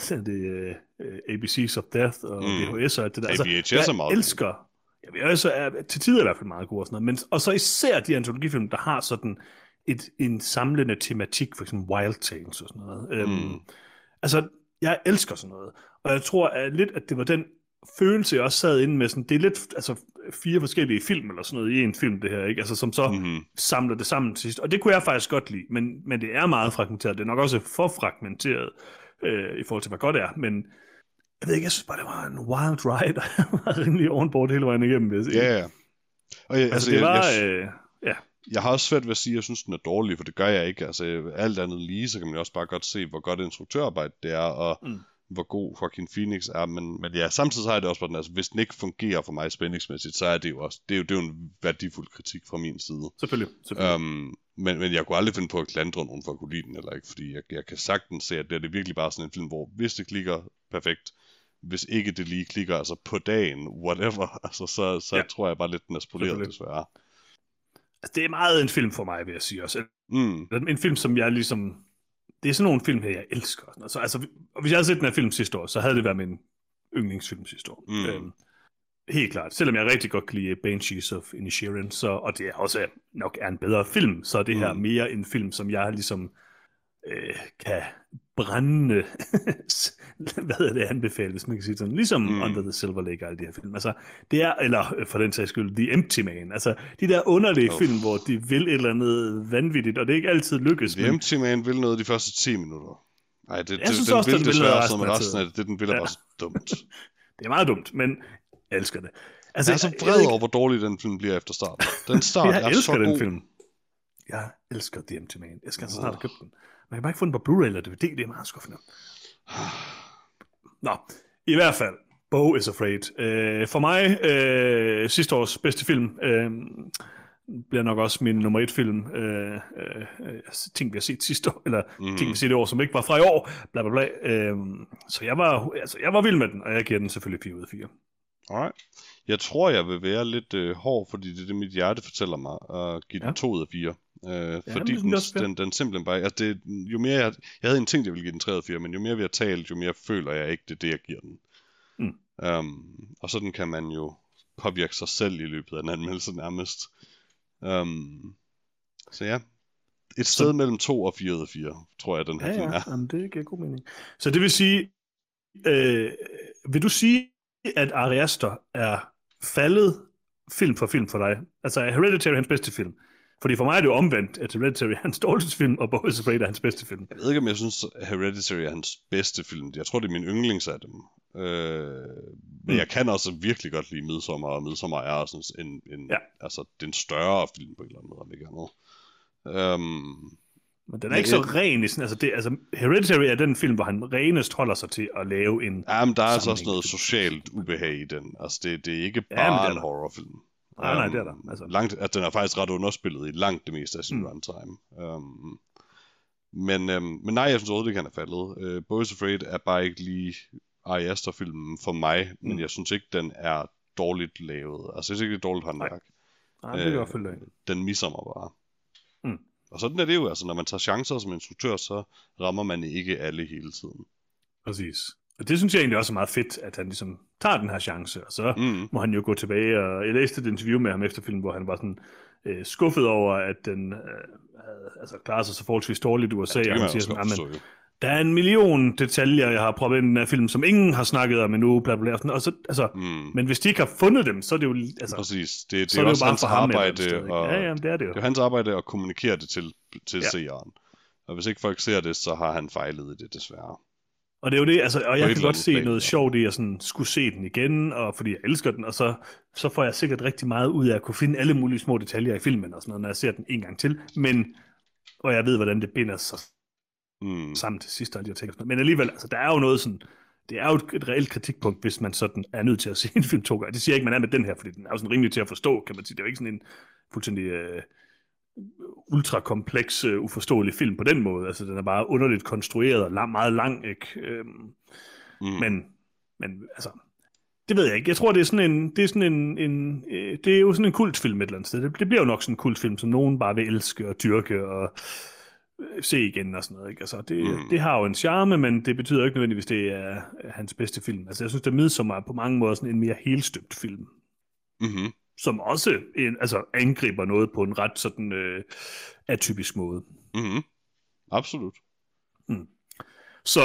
ABCs of Death og VHS og alt det der. Altså, jeg elsker, er til tider i hvert fald meget gode og sådan noget, men, og så især de antologifilm, der har sådan en samlende tematik, for eksempel Wild Tales og sådan noget. Altså, jeg elsker sådan noget, og jeg tror lidt, at det var den følelse, jeg også sad inde med, sådan, det er lidt, altså, 4 forskellige film eller sådan noget i en film, det her, ikke? Altså, som så samler det sammen til sidst. Og det kunne jeg faktisk godt lide, men det er meget fragmenteret. Det er nok også for fragmenteret i forhold til, hvad godt er, men jeg ved ikke, jeg synes bare, det var en wild ride, og jeg var rimelig ovenbord hele vejen igennem, vil jeg sige. Ja. Og altså, det var... Jeg har også svært ved at sige, at jeg synes, den er dårlig, for det gør jeg ikke. Altså, alt andet lige, så kan man jo også bare godt se, hvor godt instruktørarbejde det er, og hvor god Joaquin Phoenix er. Men ja, samtidig så har jeg det også sådan, altså, hvis den ikke fungerer for mig spændingsmæssigt, så er det jo også, det er jo en værdifuld kritik fra min side. Selvfølgelig. Men jeg kunne aldrig finde på at klandre nogen for at kunne lide den, eller ikke, fordi jeg kan sagtens se, at det er virkelig bare sådan en film, hvor hvis det klikker perfekt, hvis ikke det lige klikker, altså på dagen, whatever, altså, så tror jeg bare lidt, den er spoleret, desværre. Altså, det er meget en film for mig, vil jeg sige også. En film, som jeg ligesom... Det er sådan nogle film her, jeg elsker. Altså, hvis jeg havde set den her film sidste år, så havde det været min yndlingsfilm sidste år. Helt klart. Selvom jeg rigtig godt kan lide Banshees of Inisherin, og det er også nok er en bedre film, så er det her mere en film, som jeg ligesom kan brænde, anbefale, hvis man kan sige sådan, ligesom Under the Silver Lake og alle de her film. Altså, det er, eller for den sags skyld, The Empty Man. Altså, de der underlige film, hvor de vil et eller andet vanvittigt, og det ikke altid lykkes. The Empty Man vil noget de første 10 minutter. Nej, den også, vil desværre sådan med resten af det. Den vil bare så dumt. Det er meget dumt, men jeg elsker det. Altså, jeg er så vred over, hvor dårlig den film bliver efter starten. Den start jeg er elsker så den god. film. Jeg elsker The Empty Man. Jeg skal så snart have købt den. Man kan bare ikke få den på Blu-ray eller DVD, det er meget skuffende. Nå, i hvert fald, Beau is Afraid. For mig, sidste års bedste film, bliver nok også min nummer 1 film. Ting, vi har set sidste år, eller ting, vi har set i år, som ikke var fra i år, bla bla bla. Så jeg var vild med den, og jeg giver den selvfølgelig 4 ud af 4. Alright. Jeg tror, jeg vil være lidt hård, fordi det er det, mit hjerte fortæller mig, at give den 2 ud af 4. Fordi den simpelthen bare... Altså jo mere jeg havde en ting, jeg ville give den 3 ud af 4, men jo mere vi har talt, jo mere føler jeg ikke, det er det, jeg giver den. Og sådan kan man jo påvirke sig selv i løbet af en anmeldelse nærmest. Så ja, et sted mellem 2 og 4 ud af 4, tror jeg, den her film er. Jamen, det giver god mening. Så det vil sige, vil du sige, at Ari Aster er faldet film for film for dig? Altså er Hereditary hans bedste film? Fordi for mig er det jo omvendt, at Hereditary er hans dårligste film, og Beau is Afraid er hans bedste film. Jeg ved ikke, om jeg synes, at Hereditary er hans bedste film. Jeg tror, det er min yndlings af dem. Men jeg kan også virkelig godt lide Midsommar, og Midsommar er også altså, den større film på en eller anden måde, om ikke andet. Men den er ikke så ren i sådan, altså Hereditary er den film, hvor han renest holder sig til at lave en... Jamen, der er altså også noget socialt ubehag i den. Altså, det er ikke bare en horrorfilm. Nej, det er der. Altså. At den er faktisk ret underspillet i langt det meste af sin runtime. Men nej, jeg synes overhovedet ikke, han er faldet. Beau is Afraid er bare ikke lige Ari Aster-filmen for mig, men jeg synes ikke, den er dårligt lavet. Altså, jeg synes ikke, det er dårligt håndværk. Nej, det er godt følge. Den misser mig bare. Og sådan er det jo, altså, når man tager chancer som instruktør, så rammer man ikke alle hele tiden. Præcis. Og det synes jeg egentlig også er meget fedt, at han ligesom tager den her chance, og så må han jo gå tilbage, og jeg læste et interview med ham efter filmen, hvor han var sådan skuffet over, at den klarer sig så forholdsvis dårligt i USA, og han siger sådan, der er 1 million detaljer, jeg har proppet ind i den her film, som ingen har snakket om endnu, bla bla bla, og så, men hvis de ikke har fundet dem, så er det jo... Altså, præcis, det er også hans arbejde, og det er det jo. Det er hans arbejde at kommunikere det til seeren. Og hvis ikke folk ser det, så har han fejlet i det, desværre. Og det er jo det, altså, og jeg kan godt se noget sjovt i at sådan, skulle se den igen, og fordi jeg elsker den, og så får jeg sikkert rigtig meget ud af at kunne finde alle mulige små detaljer i filmen, og sådan noget, når jeg ser den en gang til, og jeg ved, hvordan det binder sig sammen til sidst, men alligevel, altså, der er jo noget sådan, det er jo et reelt kritikpunkt, hvis man sådan er nødt til at se en film 2 gange. Det siger jeg ikke, man er med den her, fordi den er jo sådan rimelig til at forstå, kan man sige. Det er jo ikke sådan en fuldstændig ultrakompleks, uforståelig film på den måde. Altså, den er bare underligt konstrueret og meget lang, ikke? Men altså, det ved jeg ikke. Jeg tror, det er jo sådan en kultfilm et eller andet sted. Det bliver jo nok sådan en kultfilm, som nogen bare vil elske og dyrke og se igen og sådan noget, ikke? Altså, det har jo en charme, men det betyder ikke nødvendigvis, det er hans bedste film. Altså, jeg synes, det er Midsommar på mange måder sådan en mere helstøbt film. Som også angriber noget på en ret sådan atypisk måde. Absolut. Så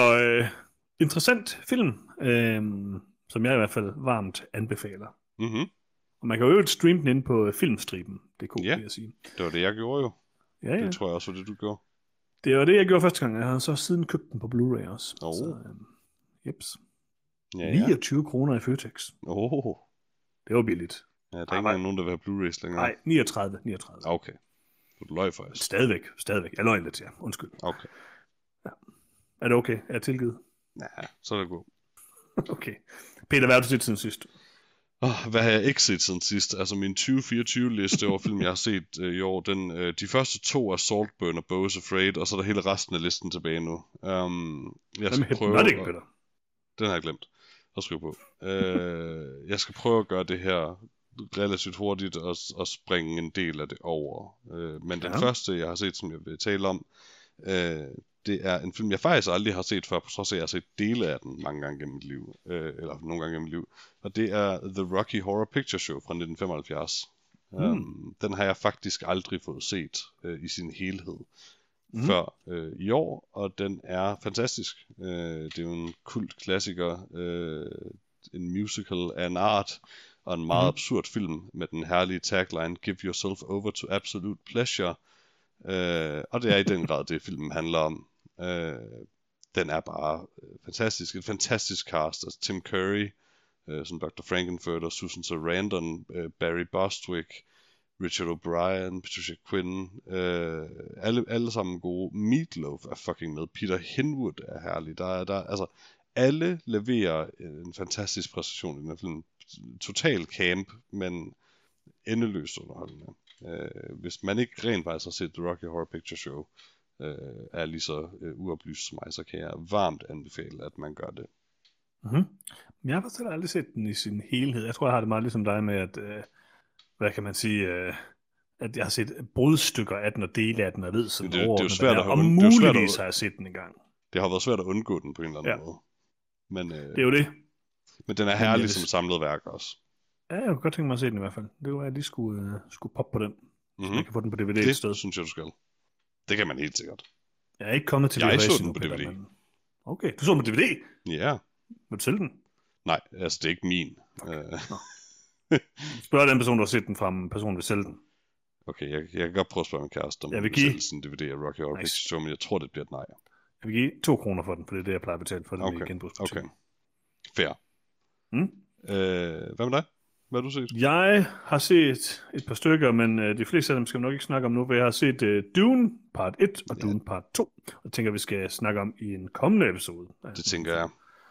interessant film, som jeg i hvert fald varmt anbefaler. Og man kan jo streame den inde på filmstriben.dk, vil jeg sige. Det var det, jeg gjorde jo. Ja. Det tror jeg også var det, du gjorde. Det var det, jeg gjorde første gang. Jeg har så siden købt den på Blu-ray også. Så, jeps. 29 kroner i Føtex. Det var billigt. Ja, der er ikke engang nogen, der vil have Blu-rays længere. Nej, 39. Okay. Du løg for os. Stadigvæk. Jeg løg lidt, ja. Undskyld. Okay. Ja. Er det okay? Er jeg tilgivet? Ja, så er det godt. Okay. Peter, hvad har du set siden sidst? Hvad har jeg ikke set siden sidst? Altså min 2024-liste over film, jeg har set i år, de første 2 er Saltburn og Beau's Afraid, og så er der hele resten af listen tilbage nu. Jeg skal prøve... Den har jeg glemt at skrive på. Jeg skal prøve at gøre det her relativt hurtigt og springe en del af det over. Men den første, jeg har set, som jeg vil tale om, det er en film, jeg faktisk aldrig har set før, på trods af, at jeg har set dele af den mange gange gennem mit liv, eller nogle gange gennem mit liv. Og det er The Rocky Horror Picture Show fra 1975. Den har jeg faktisk aldrig fået set i sin helhed før i år, og den er fantastisk. Det er jo en kult klassiker, en musical af en art, og en meget absurd film med den herlige tagline, Give yourself over to absolute pleasure. Og det er i den grad det, filmen handler om. Den er bare fantastisk. Et fantastisk cast. Altså Tim Curry, som Dr. Frankenfurter, Susan Sarandon, Barry Bostwick, Richard O'Brien, Patricia Quinn, alle sammen gode. Meatloaf er fucking med. Peter Hinwood er herlig. Altså, alle leverer en fantastisk præstation i den her film. Total camp, men endeløst underholdende. Hvis man ikke rent faktisk har set The Rocky Horror Picture Show, er lige så uoplyst som mig, så kan jeg varmt anbefale, at man gør det. Jeg har selv aldrig set den i sin helhed. Jeg tror, jeg har det meget ligesom dig med, at hvad kan man sige, at jeg har set brudstykker af den og dele af den, og ved sådan det er svært og muligvis har jeg set den engang. Det har været svært at undgå den på en eller anden måde. Men, det er jo det. Men den er herlig som et samlet værk også. Ja, jeg kunne godt tænke mig at se den i hvert fald. Det var, at jeg lige skulle poppe på den, så jeg kan få den på DVD et sted. Det synes jeg, du skal. Det kan man helt sikkert. Jeg er ikke kommet til jeg så den på DVD. Men... Okay, du så den på DVD? Ja. Vil du sælge den? Nej, altså det er ikke min. Okay. Spørg den person, der har set den fra, personen vil sælge den. Okay, jeg kan godt prøve at spørge min kæreste, om jeg vil give sin DVD af Rocky Horror Picture Show, men jeg tror, det bliver et nej. Jeg vil give 2 kroner for den, for det er det, jeg plejer at betale for den i genbrugsbutik. Okay, fair. Hvad med dig? Hvad har du set? Jeg har set et par stykker, men de fleste af dem skal vi nok ikke snakke om nu, for jeg har set Dune part 1 og Dune part 2, og jeg tænker, vi skal snakke om i en kommende episode. Det tænker jeg.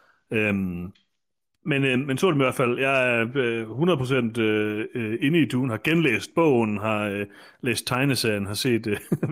Men så det i hvert fald, jeg er 100% inde i Dune, har genlæst bogen, har læst tegneserien, har set,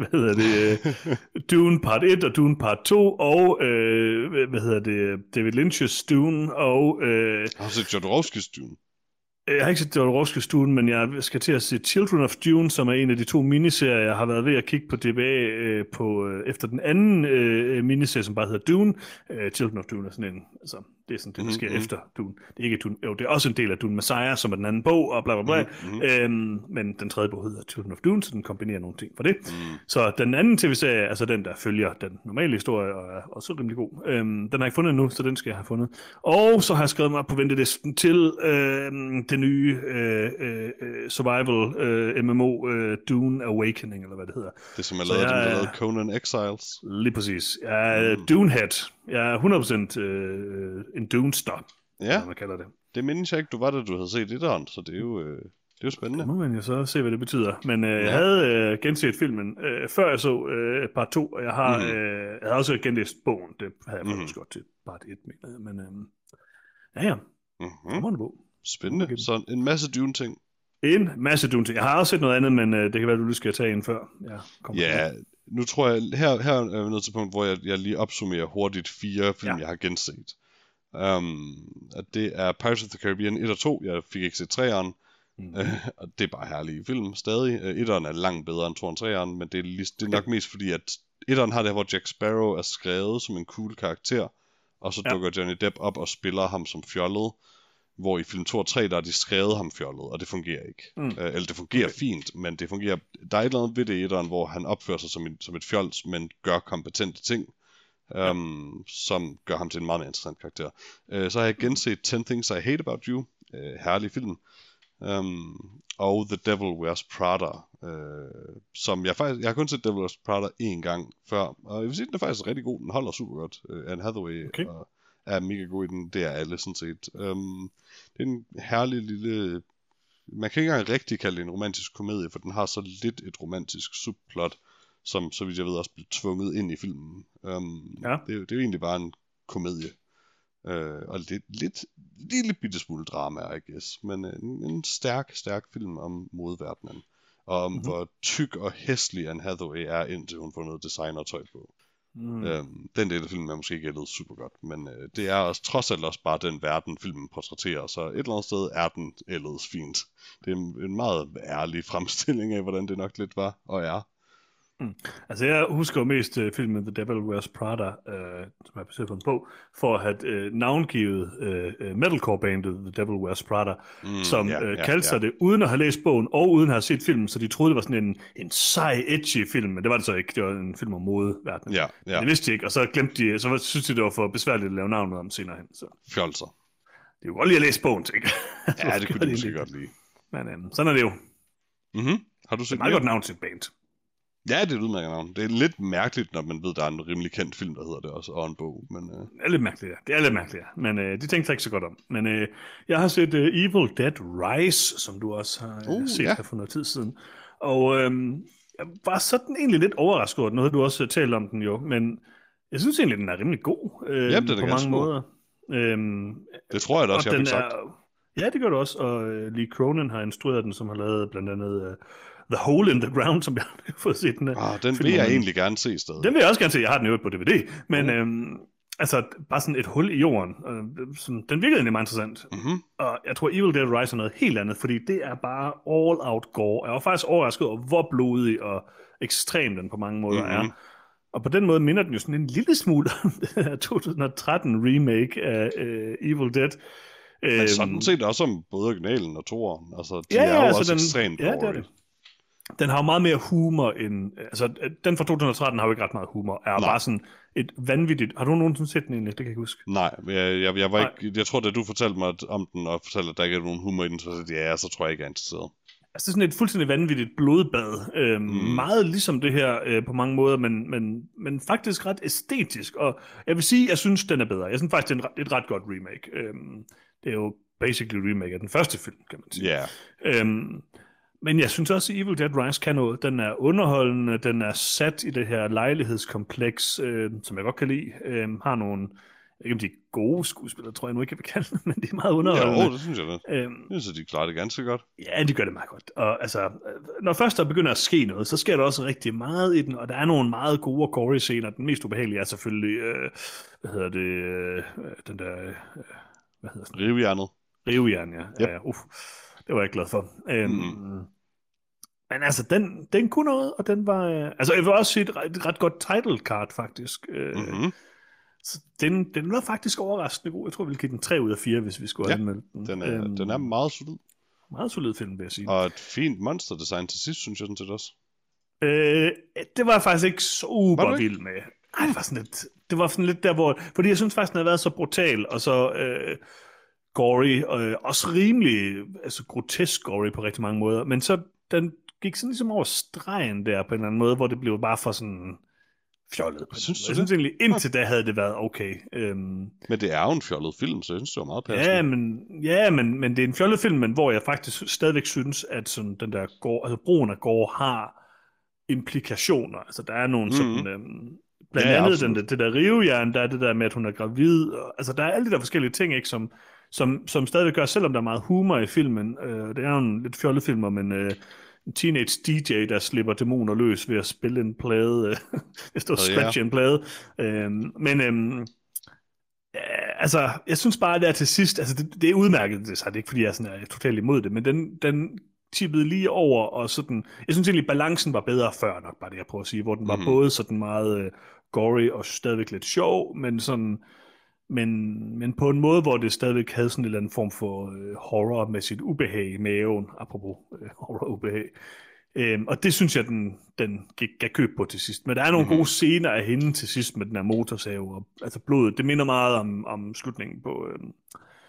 Dune part 1 og Dune part 2, og, David Lynch's Dune, og... har du set Jodorowsky's Dune? Jeg har ikke set Jodorowsky's Dune, men jeg skal til at se Children of Dune, som er en af de 2 miniserier, jeg har været ved at kigge på DBA efter den anden miniserie, som bare hedder Dune. Children of Dune er sådan en, altså det er sådan det, der sker efter Dune. Det er ikke Dune, jo, det er også en del af Dune Messiah, som er den anden bog, og bla bla bla. Men den tredje bog hedder Children of Dune, så den kombinerer nogle ting for det. Så den anden tv-serie, altså den, der følger den normale historie, og er også rimelig god. Den har jeg ikke fundet endnu, så den skal jeg have fundet. Og så har jeg skrevet mig på ventelisten til det nye survival MMO Dune Awakening, eller hvad det hedder. Det som er lavet, der lavede Conan Exiles. Lige præcis. Jeg er Dunehead. Jeg er 100% en Dune-star, ja, man kalder det. Det mindes jeg ikke, du var da du havde set etteren, så det er jo spændende. Det må man jo så se, hvad det betyder. Men jeg havde genset filmen, før jeg så part 2, og jeg havde også genlæst bogen. Det havde jeg faktisk godt til part 1. Men ja. Kommende bog. Spændende. Så en masse Dune-ting. En masse Dune-ting. Jeg har også set noget andet, men det kan være, du lige skal tage ind før. Nu tror jeg, her er vi nået til et punkt, hvor jeg lige opsummerer hurtigt 4 film, jeg har genset. At det er Pirates of the Caribbean 1 og 2. Jeg fik ikke set 3'eren. Og det er bare herlige film stadig. 1'eren er langt bedre end 2'eren og 3'eren, men det er nok mest fordi, at 1'eren har det, hvor Jack Sparrow er skrevet som en cool karakter, og så dukker Johnny Depp op og spiller ham som fjollet. Hvor i film 2 og 3, der er de skrevet ham fjollet, og det fungerer ikke. Eller det fungerer fint, men det fungerer... Der er et eller andet ved det i etteren, hvor han opfører sig som et fjols, men gør kompetente ting, som gør ham til en meget mere interessant karakter. Så har jeg genset 10 Things I Hate About You. Herlig film. Og The Devil Wears Prada, som jeg har kun set Devil Wears Prada én gang før, og jeg vil sige, den er faktisk rigtig god, den holder super godt. Anne Hathaway og er mega god i den, det er alle sådan set. Det er en herlig lille, man kan ikke engang rigtig kalde det en romantisk komedie, for den har så lidt et romantisk subplot, som så vidt jeg ved også blev tvunget ind i filmen. Det er jo egentlig bare en komedie. Og lidt lille bitte smule drama, I guess. Men en stærk film om modeverdenen. Og om hvor tyk og hæslig Anne Hathaway er, indtil hun får noget designertøj på. Den del af filmen er måske ikke ældet super godt, men det er også, trods alt også bare den verden, filmen portrætterer. Så et eller andet sted er den ældet fint. Det er en meget ærlig fremstilling af, hvordan det nok lidt var og er. Altså jeg husker jo mest filmen The Devil Wears Prada, som jeg baseret på en bog, for at have navngivet metalcore-bandet The Devil Wears Prada, som kaldte sig det uden at have læst bogen og uden at have set filmen, så de troede, det var sådan en sej, edgy film, men det var det så ikke. Det var en film om modeverdenen. Det vidste de ikke, og så glemte de, så synes de, det var for besværligt at lave navnet om senere hen. Så. Fjolser. Det er jo godt lige at læse bogen, tænker jeg. Ja, det kunne de måske godt lide. Men sådan er det jo. Har du set det er meget godt navn til et band. Ja, det er et udmærket navn. Det er lidt mærkeligt, når man ved, der er en rimelig kendt film, der hedder det også, og en bog. Men, Det er lidt mærkeligt, ja. Det er lidt mærkeligt, ja. Men de tænkte sig ikke så godt om. Men jeg har set Evil Dead Rise, som du også har set her for noget tid siden. Og jeg var sådan egentlig lidt overrasket over, noget du også talte om den jo. Men jeg synes egentlig, den er rimelig god Jamen, det er på mange måder. Det tror jeg da også, jeg fik sagt. Ja, det gør du også. Og Lee Cronin har instrueret den, som har lavet blandt andet The Hole in the Ground, som jeg har fået set. Den vil jeg egentlig gerne se stadig. Den vil jeg også gerne se. Jeg har den jo på DVD. Men altså, bare sådan et hul i jorden. Den virkede egentlig meget interessant. Og jeg tror, Evil Dead Rise er noget helt andet, fordi det er bare all-out gore. Jeg var faktisk overrasket over, hvor blodig og ekstrem den på mange måder er. Og på den måde minder den jo sådan en lille smule om det 2013 remake af Evil Dead. Men sådan set også om både originalen og toeren. Altså, de er jo også ekstremt dårlige. Den har jo meget mere humor end... Altså, den fra 2013 har jo ikke ret meget humor. Er bare sådan et vanvittigt... Har du nogensinde set den egentlig? Det kan jeg ikke huske. Nej, jeg var ikke... Jeg tror, da du fortalte mig om den, og fortalte, at der ikke er nogen humor i den, så tror jeg ikke, jeg er interesseret. Altså, det er sådan et fuldstændig vanvittigt blodbad. Meget ligesom det her på mange måder, men faktisk ret æstetisk. Og jeg vil sige, jeg synes, den er bedre. Jeg synes faktisk, det er et ret godt remake. Det er jo basically remake af den første film, kan man sige. Men jeg synes også, at Evil Dead Rise kan noget. Den er underholdende, den er sat i det her lejlighedskompleks, som jeg godt kan lide. Har nogle, ikke om de er gode skuespillere, tror jeg nu ikke, jeg vil kalde dem, men det er meget underholdende. Ja, det synes jeg da. Jeg synes, de klarer det ganske godt. Ja, de gør det meget godt. Og altså, når først der begynder at ske noget, så sker der også rigtig meget i den, og der er nogle meget gode og gory scener. Den mest ubehagelige er selvfølgelig, den der, Rivjernet. Rivjern, ja. Ja, det var jeg glad for. Men altså, den kunne noget, og den var... altså, jeg vil også sige et ret godt title card, faktisk. Så den var faktisk overraskende god. Jeg tror, vi ville give den 3 ud af 4, hvis vi skulle anmelde den. Den er meget solid. Meget solid film, vil jeg sige. Og et fint monsterdesign til sidst, synes jeg sådan set også. Det var jeg faktisk ikke super vild med. Ej, det var sådan lidt der, hvor... Fordi jeg synes faktisk, den havde været så brutal, og så... gory, og også rimelig grotesk gory på rigtig mange måder, men så den gik sådan ligesom over stregen der på en eller anden måde, hvor det blev bare for sådan fjollet. Jeg synes egentlig, indtil da havde det været okay. Men det er jo en fjollet film, så jeg synes, det var meget passende. Men det er en fjollet film, men hvor jeg faktisk stadigvæk synes, at sådan den der gore, altså brugen af gore har implikationer. Altså der er nogle sådan... blandt andet det der rivejern, der er det der med, at hun er gravid. Og, altså der er alle de der forskellige ting, ikke, som stadig gør, selvom der er meget humor i filmen. Det er jo en lidt fjollet film om en teenage DJ, der slipper dæmoner løs ved at spille en plade. Det står scratch en plade. Altså, jeg synes bare, at det er til sidst, altså det er udmærket, det er ikke fordi, jeg er totalt imod det, men den tippede lige over, og sådan, jeg synes egentlig, balancen var bedre før nok, bare det jeg prøver at sige, hvor den var både sådan meget gory og stadigvæk lidt sjov, men sådan, men på en måde, hvor det stadigvæk havde sådan en eller anden form for horror med sit ubehag i maven, apropos horror-ubehag. Og det synes jeg, den gav køb på til sidst. Men der er nogle gode scener af hende til sidst med den her motorsave, og altså blodet, det minder meget om slutningen på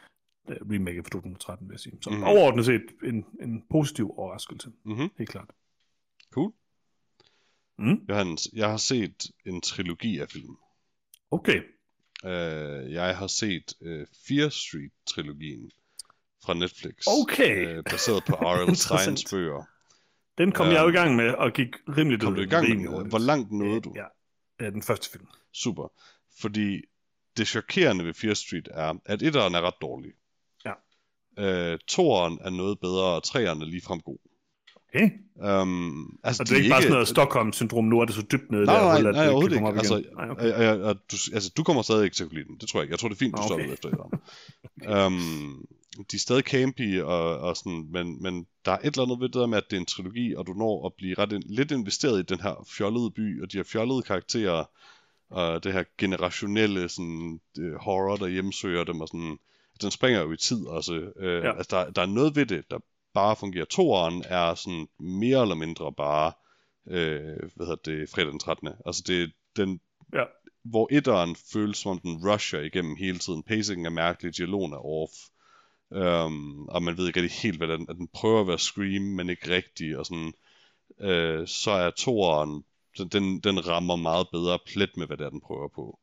remake fra 2013, vil jeg sige. Så overordnet set en positiv overraskelse. Helt klart. Cool. Johannes, jeg har set en trilogi af film. Okay. Jeg har set Fear Street-trilogien fra Netflix. Okay. Baseret på R.L. Steins bøger. Den kom jeg jo i gang med, og gik rimelig Kom du i gang med? Hvor langt nåede du? Ja, den første film. Super. Fordi det chokerende ved Fear Street er, at etteren er ret dårlig. Ja. Toeren er noget bedre, og treeren er ligefrem god. Okay. Altså, og det er ikke bare sådan noget Stockholm-syndrom, nu er det så dybt nede der. Nej, overhovedet ikke. Du kommer stadig ikke til at kunne lide den, det tror jeg ikke. Jeg tror, det er fint, du stoppede efter etteren. De er stadig campy og sådan, men der er et eller andet ved det der med, at det er en trilogi, og du når at blive lidt investeret i den her fjollede by, og de her fjollede karakterer, og det her generationelle sådan, horror, der hjemsøger dem, og sådan, den springer jo i tid også. Altså, der er noget ved det, der bare fungerer. Toeren er sådan mere eller mindre bare, fredag den 13. Altså det er den, hvor etteren føles som den rusher igennem hele tiden. Pacingen er mærkelig, dialogen er off. Og man ved ikke rigtig helt, hvad den prøver at være Scream, men ikke rigtig, og sådan, så er toeren, den rammer meget bedre plet med, hvad det er, den prøver på.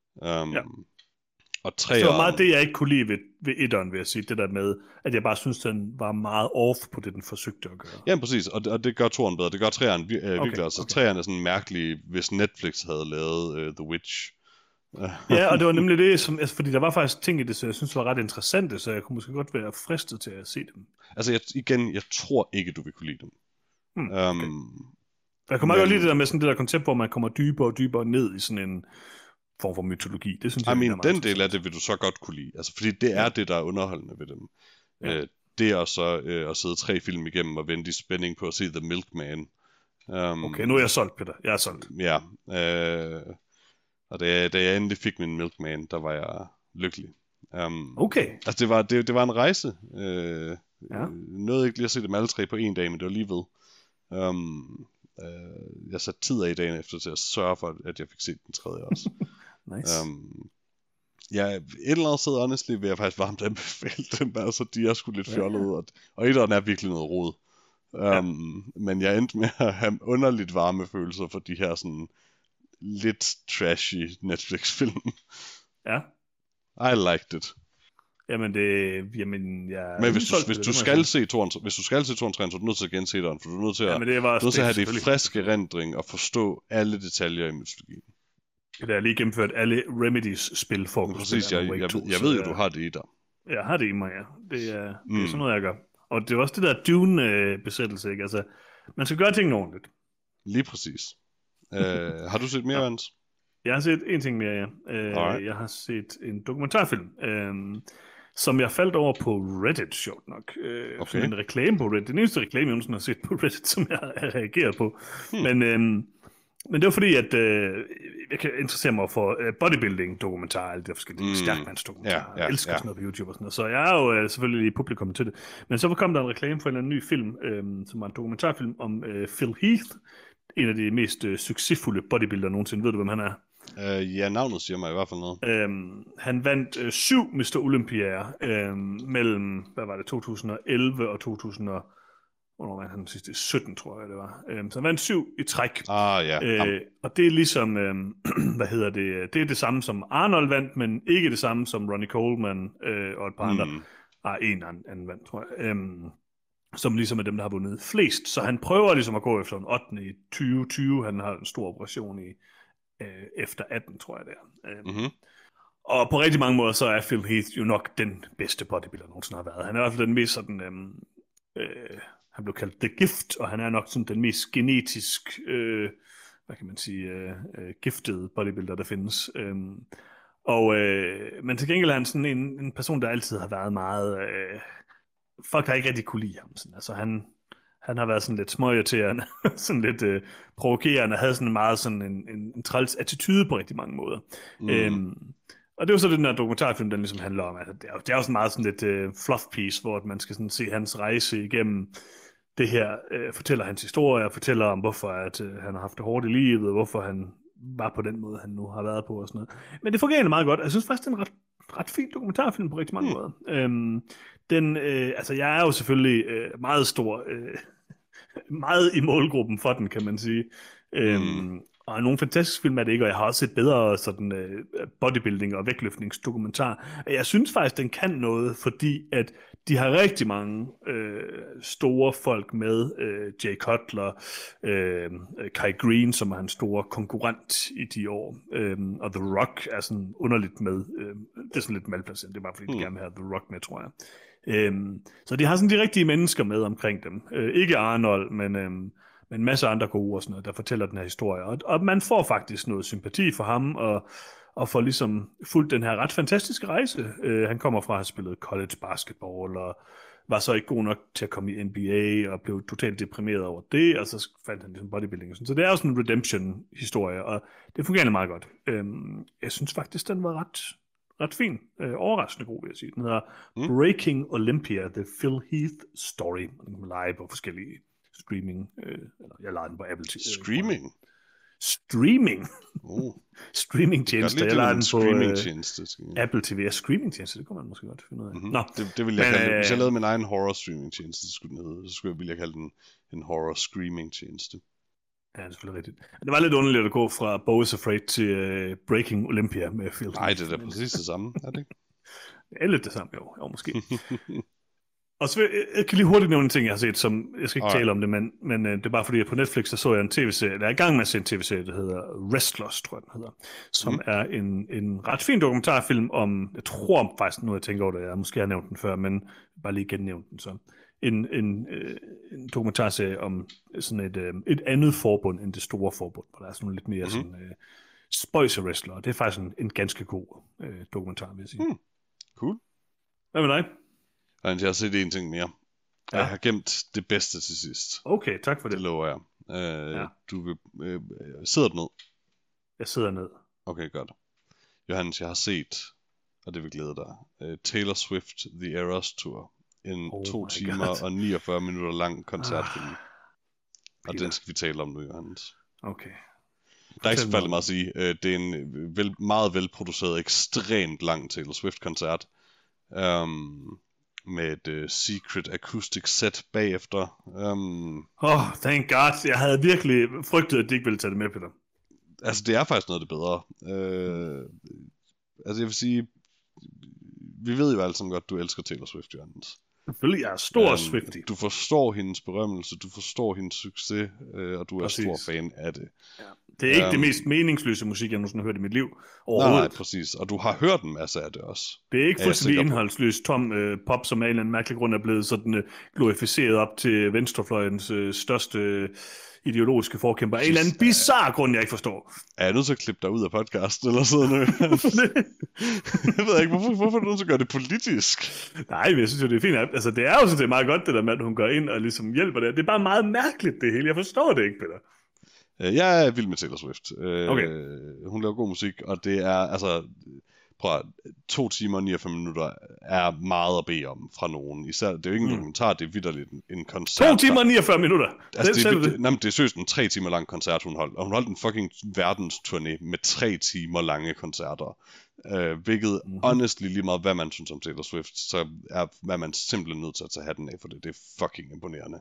Og det var meget det, jeg ikke kunne lide ved etteren, vil jeg sige, det der med, at jeg bare synes, den var meget off på det, den forsøgte at gøre. Ja, præcis, og det gør toeren bedre, det gør treeren virkelig også. Treeren er sådan mærkelig, hvis Netflix havde lavet The Witch. Ja, og det var nemlig det, fordi der var faktisk ting i det, så jeg synes var ret interessante, så jeg kunne måske godt være fristet til at se dem. Altså, jeg tror ikke, du vil kunne lide dem. Okay. Jeg kunne meget godt lide det der med sådan det der koncept, hvor man kommer dybere og dybere ned i sådan en form for mytologi. Det synes jeg, den del af det vil du så godt kunne lide. Altså, fordi det er det, der er underholdende ved dem. Ja. Det er så at sidde 3 film igennem og vente i spænding på at se The Milkman. Okay, nu er jeg solgt, Peter. Jeg er solgt. Ja. Og da jeg endelig fik min Milkman, der var jeg lykkelig. Okay. Altså, det var en rejse. Nåede ikke lige at se dem alle 3 på en dag, men det var lige ved. Jeg satte tid af i dagen efter til at sørge for, at jeg fik set den tredje også. Nice. Et eller andet sted, honestly, vil jeg faktisk varmt anbefale den der, så de er sgu lidt fjollede, og etteren er virkelig noget rod. Men jeg endte med at have underligt varme følelser for de her sådan lidt trashy Netflix-film. Ja. I liked it. Men hvis du skal se toren, så er du nødt til at gense den, for du er nødt til at have det friske erindring og forstå alle detaljer i mytologien. Det er lige gennemført alle Remedies-spil for. Præcis, jeg ved jo, du har det i dig. Jeg har det i mig, ja. Det er sådan noget, jeg gør. Og det er også det der Dune-besættelse, ikke? Altså, man skal gøre tingene ordentligt. Lige præcis. Har du set mere, Hans? Jeg har set en ting mere, ja. Jeg har set en dokumentarfilm, som jeg faldt over på Reddit, sjovt nok. Okay. En reklame på Reddit. Den eneste reklame, jeg nogensinde har set på Reddit, som jeg har reageret på. Men det var fordi, at jeg kan interessere mig for bodybuilding-dokumentarer, alle de forskellige stærkmandsdokumentarer. Jeg elsker sådan noget på YouTube og sådan noget. Så jeg er jo selvfølgelig i publikum til det. Men så kom der en reklame for en eller anden ny film, som var en dokumentarfilm om Phil Heath, en af de mest succesfulde bodybuildere nogensinde. Ved du, hvem han er? Ja, navnet siger mig i hvert fald noget. Han vandt 7 Mr. Olympiaer mellem, 2011 og 2000. Hvornår var han sidste? 17, tror jeg, det var. Så han vandt 7 i træk. Og det er ligesom, det er det samme som Arnold vandt, men ikke det samme som Ronnie Coleman og et par andre. En anden vandt, tror jeg. Som ligesom er dem, der har vundet flest. Så han prøver ligesom at gå efter en 8. i 2020. Han har en stor operation i efter 18, tror jeg det er. Og på rigtig mange måder, så er Phil Heath jo nok den bedste bodybuilder, nogensinde har været. Han er i hvert fald den mest sådan, han blev kaldt The Gift, og han er nok sådan den mest genetisk, gifted bodybuilder, der findes. Men til gengæld er han sådan en person, der altid har været meget, folk har ikke rigtig kunne lide ham. Sådan. Altså han har været sådan lidt småirriterende, sådan lidt provokerende, og havde sådan meget sådan en træls attitude på rigtig mange måder. Og det er jo så den der dokumentarfilm, den ligesom handler om. Altså, det er jo sådan meget sådan lidt fluff piece, hvor man skal sådan se hans rejse igennem det her, fortæller hans historie, fortæller om, hvorfor at, han har haft det hårdt i livet, og hvorfor han var på den måde, han nu har været på og sådan noget. Men det fungerer egentlig meget godt. Jeg synes faktisk, det er en ret ret fin dokumentarfilm på rigtig mange måder. Altså jeg er jo selvfølgelig meget stor, meget i målgruppen for den, kan man sige. Og nogle fantastiske film er det ikke, og jeg har også set bedre sådan bodybuilding og vægtløftningsdokumentar. Jeg synes faktisk, den kan noget, fordi at de har rigtig mange store folk med. Jay Cutler, Kai Greene, som er en stor konkurrent i de år. Og The Rock er sådan underligt med. Det er sådan lidt malplaceret, det er bare fordi, de gerne vil have The Rock med, tror jeg. Så de har sådan de rigtige mennesker med omkring dem. Ikke Arnold, men en masse andre gode og sådan noget, der fortæller den her historie. Og man får faktisk noget sympati for ham, og får ligesom fulgt den her ret fantastiske rejse. Han kommer fra at have spillet college basketball, og var så ikke god nok til at komme i NBA, og blev totalt deprimeret over det, og så fandt han ligesom bodybuilding og sådan. Så det er jo sådan en redemption-historie, og det fungerer meget godt. Jeg synes faktisk, den var ret fin. Overraskende god, vil jeg sige. Den hedder Breaking Olympia, The Phil Heath Story. Den kan live på forskellige streaming. Jeg lader den på Apple TV. Streaming? Streaming-tjeneste. Jeg lader den på Apple TV. Streaming-tjeneste, det kunne man måske godt finde ud af. Nå. Det vil jeg kalde det. Hvis jeg lavede min egen horror-streaming-tjeneste, så ville jeg kalde den en horror-streaming-tjeneste. Ja, det er selvfølgelig rigtigt. Det var lidt underligt at gå fra Beau is Afraid til Breaking Olympia med Phil. Nej, det er da præcis det samme, er det ikke? Det er lidt det samme, jo måske. Og så jeg kan lige hurtigt nævne en ting, jeg har set, som jeg skal ikke tale om det, men det er bare fordi, at på Netflix, så jeg en tv-serie, der er i gang med at se en tv-serie, der hedder Restless, tror jeg den hedder, som er en ret fin dokumentarfilm om, jeg tror faktisk, nu jeg tænker over det, jeg måske har nævnt den før, men bare lige gennævnt den så. En dokumentarserie om sådan et andet forbund end det store forbund, hvor der er sådan lidt mere sådan spøjse wrestler. Det er faktisk en ganske god dokumentar, vil jeg sige. Cool. Hvad med dig? Jeg har set en ting mere. Jeg har gemt det bedste til sidst. Okay, tak for det. Det lover jeg. Du vil, sidder du ned? Jeg sidder ned. Okay, godt. Johannes, jeg har set, og det vil glæde dig, Taylor Swift The Eras Tour. En 2 timer og 49 minutter lang koncertfilm. Og den skal vi tale om nu, Johannes. Okay. Der er ikke så meget at sige. Det er en meget velproduceret, ekstremt lang Taylor Swift-koncert. Med et secret acoustic set bagefter. Thank God. Jeg havde virkelig frygtet, at de ikke ville tage det med, Peter. Altså, det er faktisk noget af det bedre. Altså, jeg vil sige, vi ved jo alle sammen godt, du elsker Taylor Swift, Johannes. Selvfølgelig, jeg er stor Swiftie. Du forstår hendes berømmelse, du forstår hendes succes, og du er stor fan af det. Ja. Det er ikke det mest meningsløse musik, jeg nogensinde har hørt i mit liv. Nej, præcis. Og du har hørt en masse af det også. Det er ikke fuldstændig indholdsløst tom pop, som af en eller anden mærkelig grund er blevet sådan glorificeret op til venstrefløjens største ideologiske forkæmper. Af en eller anden bizarre grund, jeg ikke forstår. Er jeg nødt til at klippe dig ud af podcasten eller sådan noget? Jeg ved ikke, hvorfor er du nødt til at gøre det politisk? Nej, men jeg synes jo, det er fint. Altså, det er jo sådan, det er meget godt, det der med, at hun går ind og ligesom hjælper det. Det er bare meget mærkeligt, det hele. Jeg forstår det ikke, Peter. Jeg er vild med Taylor Swift. Okay. Hun laver god musik, og det er, altså, prøv at 2 timer og 49 minutter er meget at bede om fra nogen. Især, det er jo ikke en dokumentar, det er vitterligt en koncert. 2 timer og 49 minutter? Altså, det er seriøst en 3 timer lang koncert, hun holdt. Og hun holdt en fucking verdensturné med 3 timer lange koncerter. Hvilket, honestly, lige meget hvad man synes om Taylor Swift, så er man simpelthen nødt til at tage hatten af for det. Det er fucking imponerende.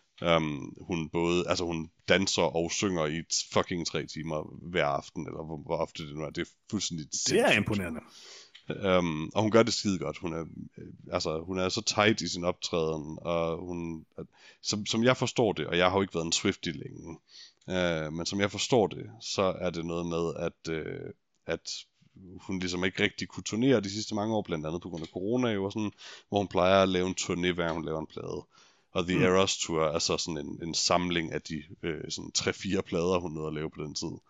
Hun danser og synger i fucking 3 timer hver aften, eller hvor ofte det nu er. Det er fuldstændig sindssygt. Det er imponerende. Og hun gør det skide godt. Hun er så tight i sin optræden, og som jeg forstår det, og jeg har jo ikke været en Swiftie længe, men som jeg forstår det, så er det noget med, at hun ligesom ikke rigtig kunne turnere de sidste mange år, blandt andet på grund af corona, og sådan, hvor hun plejer at lave en turné, hver hun laver en plade. Og The Eras Tour er så sådan en samling af de sådan 3-4 plader, hun nåede at lave på den tid.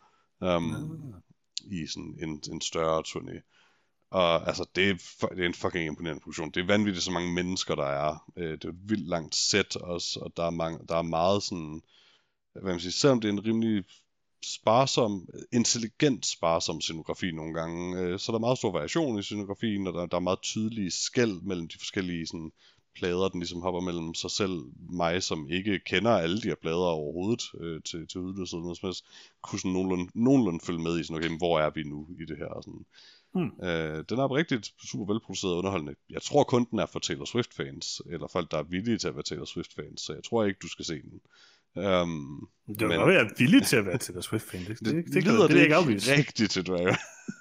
I sådan en større turné. Og altså, det er en fucking imponerende produktion. Det er vanvittigt så mange mennesker, der er. Det er et vildt langt sæt også, og der er meget sådan, hvad man siger, selvom det er en rimelig intelligent sparsom scenografi nogle gange, så er der meget stor variation i scenografien, og der er meget tydelige skel mellem de forskellige sådan plader, den ligesom hopper mellem sig selv, mig, som ikke kender alle de her plader overhovedet til udløsset, kunne sådan nogenlunde følge med i sådan, okay, hvor er vi nu i det her? Og sådan. Den er oprigtigt super velproduceret og underholdende. Jeg tror kun den er for Taylor Swift-fans, eller folk, der er villige til at være Taylor Swift-fans, så jeg tror ikke, du skal se den. Det var godt, jeg er villig til at være Taylor Swift-fan. Det lyder det ikke afvist. Rigtigt til Dragons.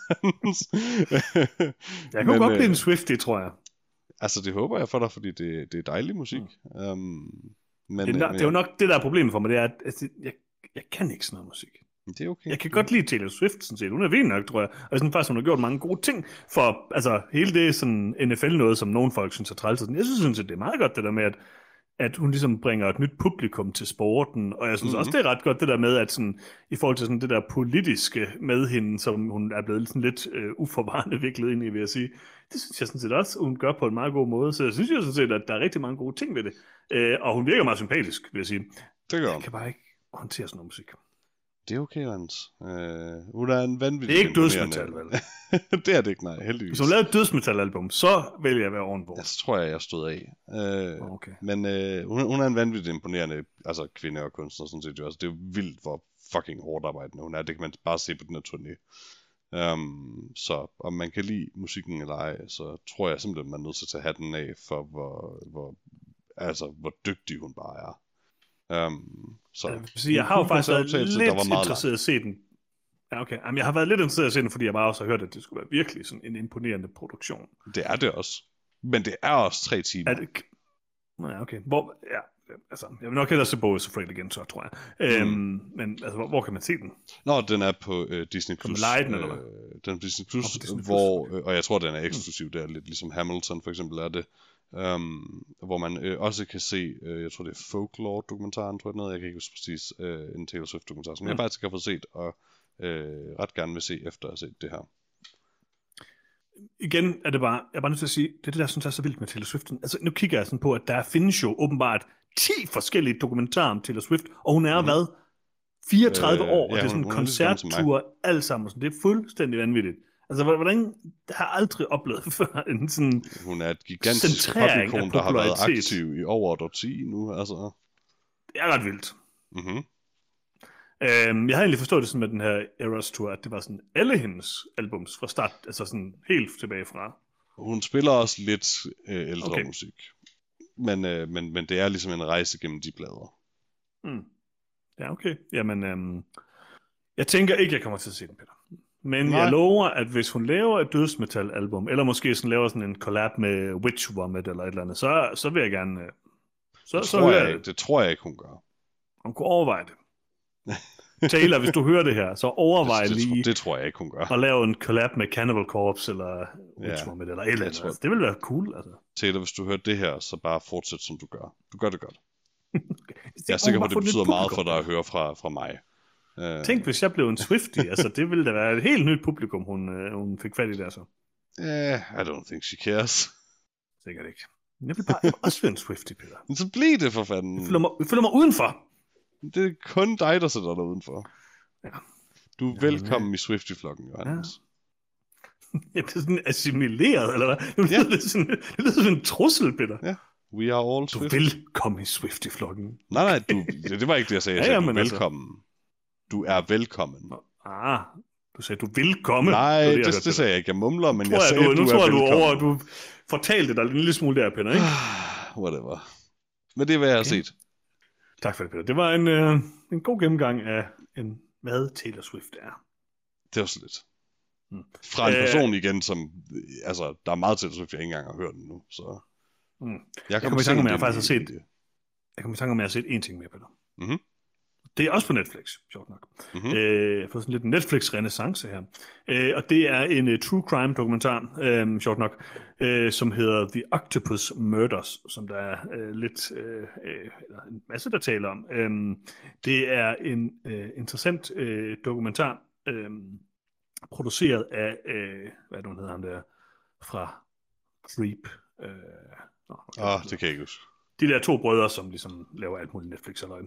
Jeg kan godt blive en Swiftie, tror jeg. Altså, det håber jeg for dig, fordi det er dejlig musik. Men, det er jo nok det, der er problemet for mig, det er, at jeg kan ikke sådan noget musik. Det er okay. Jeg kan godt lide Taylor Swift, sådan set. Hun er vild nok, tror jeg. Og sådan faktisk, hun har gjort mange gode ting for, altså, hele det sådan NFL-noget, som nogle folk synes er træls. Jeg synes, det er meget godt, det der med, at hun ligesom bringer et nyt publikum til sporten, og jeg synes også, det er ret godt, det der med, at sådan, i forhold til sådan det der politiske med hende, som hun er blevet sådan lidt uforvarende viklet ind i, vil jeg sige, det synes jeg sådan set også, hun gør på en meget god måde, så jeg synes jo sådan set, at der er rigtig mange gode ting ved det, og hun virker meget sympatisk, vil jeg sige. Det gør hun. Jeg kan bare ikke håndtere sådan noget musik. Det er okay, Hans. Hun er en vanvittig... Det er ikke dødsmetal, vel? Det er det ikke, nej, heldigvis. Hvis hun lavede et dødsmetal-album, så vælger jeg at være ovenpå. Ja, så tror jeg stod af. Okay. Men hun er en vanvittig imponerende kvinde og kunstner, sådan set. Altså, det er jo vildt, hvor fucking hårdt arbejdende hun er. Det kan man bare se på den her turné. Så om man kan lide musikken eller ej, så tror jeg simpelthen, man er nødt til at tage hatten af for, hvor dygtig hun bare er. Jeg har jo faktisk været lidt interesseret at se den. Ja, okay. Jamen, jeg har været lidt interesseret at se den, fordi jeg bare også har hørt, at det skulle være virkelig sådan en imponerende produktion. Det er det også. Men det er også 3 timer. Ja, okay. Jeg vil nok hellere se Boris Afraid igen, så tror jeg. Men altså, hvor kan man se den? Nå, den er på Disney+. Kan man lege den, eller hvad? Den er på Disney+, hvor, og jeg tror, den er eksklusiv der, lidt ligesom Hamilton for eksempel er det. Hvor man også kan se, jeg tror det er Folklore-dokumentaren, tror jeg noget, jeg kan ikke huske præcis, en Taylor Swift-dokumentar, som jeg faktisk har fået set, og ret gerne vil se efter at have set det her. Igen er det bare, jeg er bare nødt til at sige, det er det, der synes jeg er så vildt med Taylor Swift. Altså nu kigger jeg sådan på, at der findes jo åbenbart 10 forskellige dokumentarer om Taylor Swift, og hun er hvad? 34 år, og det er sådan en koncerttur, alt sammen, det er fuldstændig vanvittigt. Altså, hvordan har jeg aldrig oplevet før en sådan hun er et gigantisk popikon, der har været aktiv i over et årti nu, altså. Det er ret vildt. Jeg har egentlig forstået det sådan med den her Eras Tour, at det var sådan alle hendes albums fra start, altså sådan helt tilbage fra. Hun spiller også lidt ældre musik, men det er ligesom en rejse gennem de plader. Ja, okay. Jamen, jeg tænker ikke, jeg kommer til at se den, Peter. Men jeg lover, at hvis hun laver et dødsmetal-album, eller måske sådan laver sådan en collab med Witch Vomit eller et eller andet, så vil jeg gerne... Det tror jeg ikke, hun gør. Hun kunne overveje det. Taylor, hvis du hører det her, så overvej lige... Det tror jeg ikke, hun gør. At lave en collab med Cannibal Corpse eller Witch Vomit eller et eller andet. Altså, det ville være cool, altså. Taylor, hvis du hører det her, så bare fortsæt, som du gør. Du gør det godt. Jeg er sikker på, at det betyder meget for dig at høre fra mig. Tænk, hvis jeg blev en Swiftie, altså det ville da være et helt nyt publikum, hun fik fat i der så. I don't think she cares. Sikkert ikke. Jeg vil bare også være en Swiftie, Peter. Men så bliv det for fanden. Jeg føler mig udenfor. Det er kun dig, der sætter dig udenfor. Ja. Du er velkommen i Swiftie-flokken, Johannes. Ja. Jeg bliver sådan assimileret, eller hvad? Det lyder sådan en trussel, Peter. Ja. We are all Swiftie. Du er velkommen i Swiftie-flokken. Nej, det var ikke det, jeg sagde. Jeg sagde, du er velkommen. Altså... Du er velkommen. Du sagde, du vil komme. Nej, det sagde jeg ikke. Jeg mumler, men jeg sagde, du er velkommen. Nu tror jeg, du fortalte dig en lille smule der, Peter, ikke? Whatever. Men det er, hvad jeg har set. Tak for det, Peter. Det var en god gennemgang af hvad Taylor Swift er. Det var så lidt. Fra en person igen, som... Altså, der er meget Taylor Swift, jeg ikke engang har hørt den nu, så... Jeg kommer i tanke om, at jeg faktisk har set... Jeg kommer i tanke om, at jeg har set en ting mere, Peter. Det er også på Netflix, sjovt nok. Jeg har fået sådan lidt en Netflix-renaissance her. Og det er en true crime dokumentar, sjovt nok, som hedder The Octopus Murders, som der er eller en masse, der taler om. Det er en interessant dokumentar, produceret af, hvad er det, hedder han der, fra Creep. Det kan jeg ikke huske. De der 2 brødre, som ligesom laver alt muligt Netflix eller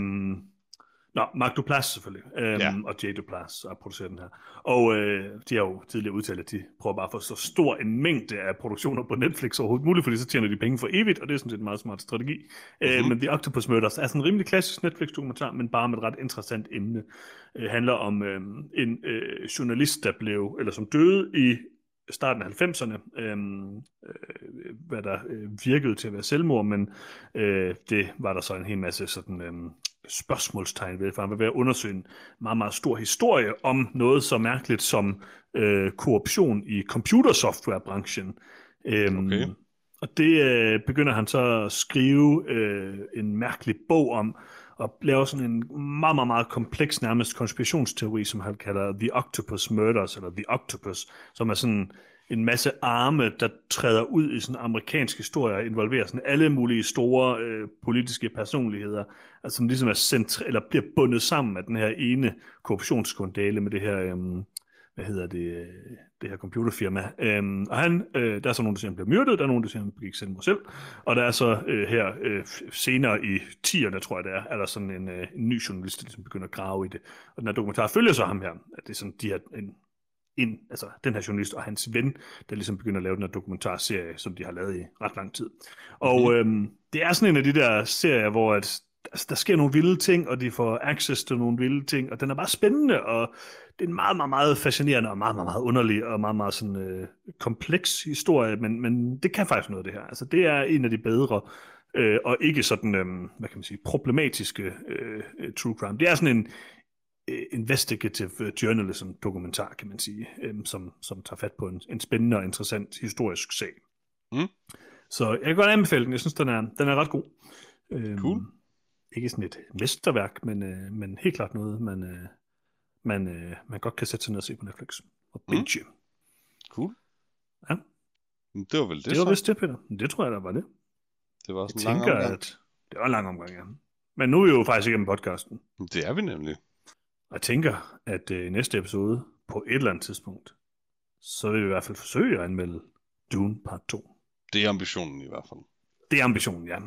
Mark Duplass selvfølgelig, og Jay Duplass har produceret den her. Og de har jo tidligere udtalt, at de prøver bare at få så stor en mængde af produktioner på Netflix overhovedet muligt, fordi så tjener de penge for evigt, og det er sådan set en meget smart strategi. Men The Octopus Murders er sådan en rimelig klassisk Netflix-dokumentar, men bare med et ret interessant emne. Handler om en journalist, som døde i starten af 90'erne, hvad der virkede til at være selvmord, men det var der så en hel masse sådan spørgsmålstegn ved, for han var ved at undersøge en meget, meget stor historie om noget så mærkeligt som korruption i computersoftwarebranchen. Okay. Og det begynder han så at skrive en mærkelig bog om, og laver sådan en meget, meget, meget kompleks nærmest konspirationsteori, som han kalder The Octopus Murders, eller The Octopus, som er sådan en masse arme, der træder ud i sådan amerikansk historie og involverer sådan alle mulige store politiske personligheder, altså som ligesom er eller bliver bundet sammen af den her ene korruptionsskandale med det her, det her computerfirma. Og han, der er så nogen, der siger, han blev myrdet, der er nogen, der siger, han begik selvmord selv, og der er så her senere i 10'erne, tror jeg det er der sådan en ny journalist, der ligesom begynder at grave i det. Og den her dokumentar følger så ham her, at det er sådan, de her altså den her journalist og hans ven, der ligesom begynder at lave den her dokumentarserie, som de har lavet i ret lang tid. Og det er sådan en af de der serier, hvor der sker nogle vilde ting, og de får access til nogle vilde ting, og den er bare spændende, og det er en meget, meget, meget fascinerende, og meget, meget, meget underlig, og meget, meget sådan kompleks historie, men det kan faktisk noget, det her. Altså, det er en af de bedre, og ikke sådan, hvad kan man sige, problematiske true crime. Det er sådan en investigative journalism dokumentar, kan man sige, som tager fat på en spændende og interessant historisk sag. Så jeg kan godt anbefale den. Jeg synes, den er ret god. Cool. Ikke sådan et mesterværk, men helt klart noget, man godt kan sætte sig ned og se på Netflix. Og binge. Cool. Ja. Det var vel det, det var vist det, Peter. Det tror jeg, der var det. Det var sådan en lang omgang. Det var en lang omgang, ja. Men nu er vi jo faktisk igennem podcasten. Det er vi nemlig. Og jeg tænker, at i næste episode, på et eller andet tidspunkt, så vil vi i hvert fald forsøge at anmelde Dune Part 2. Det er ambitionen i hvert fald. Det er ambitionen, ja.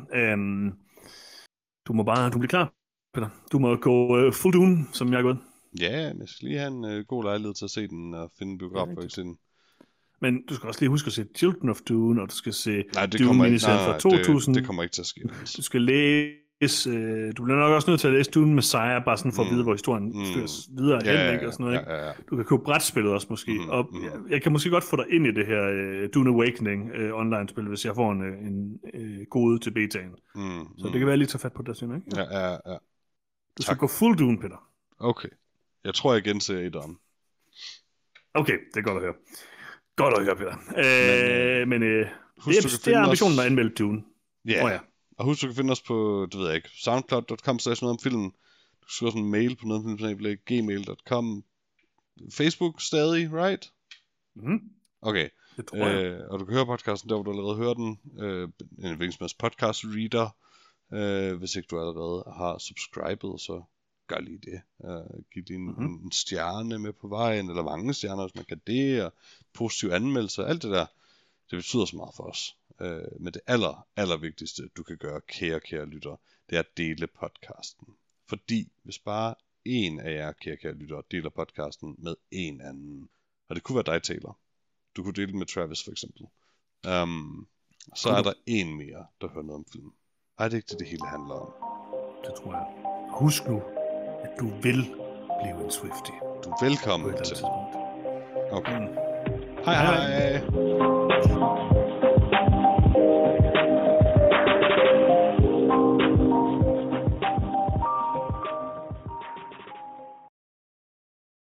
Du bliver klar, Peter. Du må gå full Dune, som jeg er gået. Ja, jeg skal lige have en god lejlighed til at se den og finde en biograf på til den. Men du skal også lige huske at se Children of Dune, og du skal se Dune fra 2000. Det kommer ikke til at ske. Du skal læse, du bliver nok også nødt til at læse Dune Messiah, bare sådan for at vide, hvor historien føres videre hen, ikke? Og sådan noget, ikke? Ja. Du kan købe brætspillet også måske, og jeg kan måske godt få dig ind i det her Dune Awakening online-spil, hvis jeg får en kode til betaen. Så det kan være lige tage fat på det, ikke? Ja. Du skal gå full Dune, Peter. Okay. Jeg tror, jeg genser et om. Okay, det er godt at høre. Godt at høre, Peter. Men det er ambitionen at anmelde Dune. Ja. Og husk, du kan finde os på, det ved jeg ikke, soundcloud.com/nogetomfilmen. Du skal også en mail på nogetomfilmen@gmail.com. Facebook stadig, right? Okay. Det tror jeg. Og du kan høre podcasten der, hvor du allerede hører den. En hvilken podcast reader. Hvis ikke du allerede har subscribet, så gør lige det. Giv lige en stjerne med på vejen, eller mange stjerner, hvis man kan det, og positive anmeldelser, alt det der. Det betyder så meget for os. Men det aller vigtigste, du kan gøre, kære lyttere, det er at dele podcasten. Fordi hvis bare en af jer, kære lyttere, deler podcasten med en anden, og det kunne være dig, Taylor. Du kunne dele det med Travis for eksempel. Så er der en mere, der hører noget om filmen. Er det ikke det hele handler om? Det tror jeg. Husk nu, at du vil blive en Swiftie. Du er velkommen til. Okay. Hej.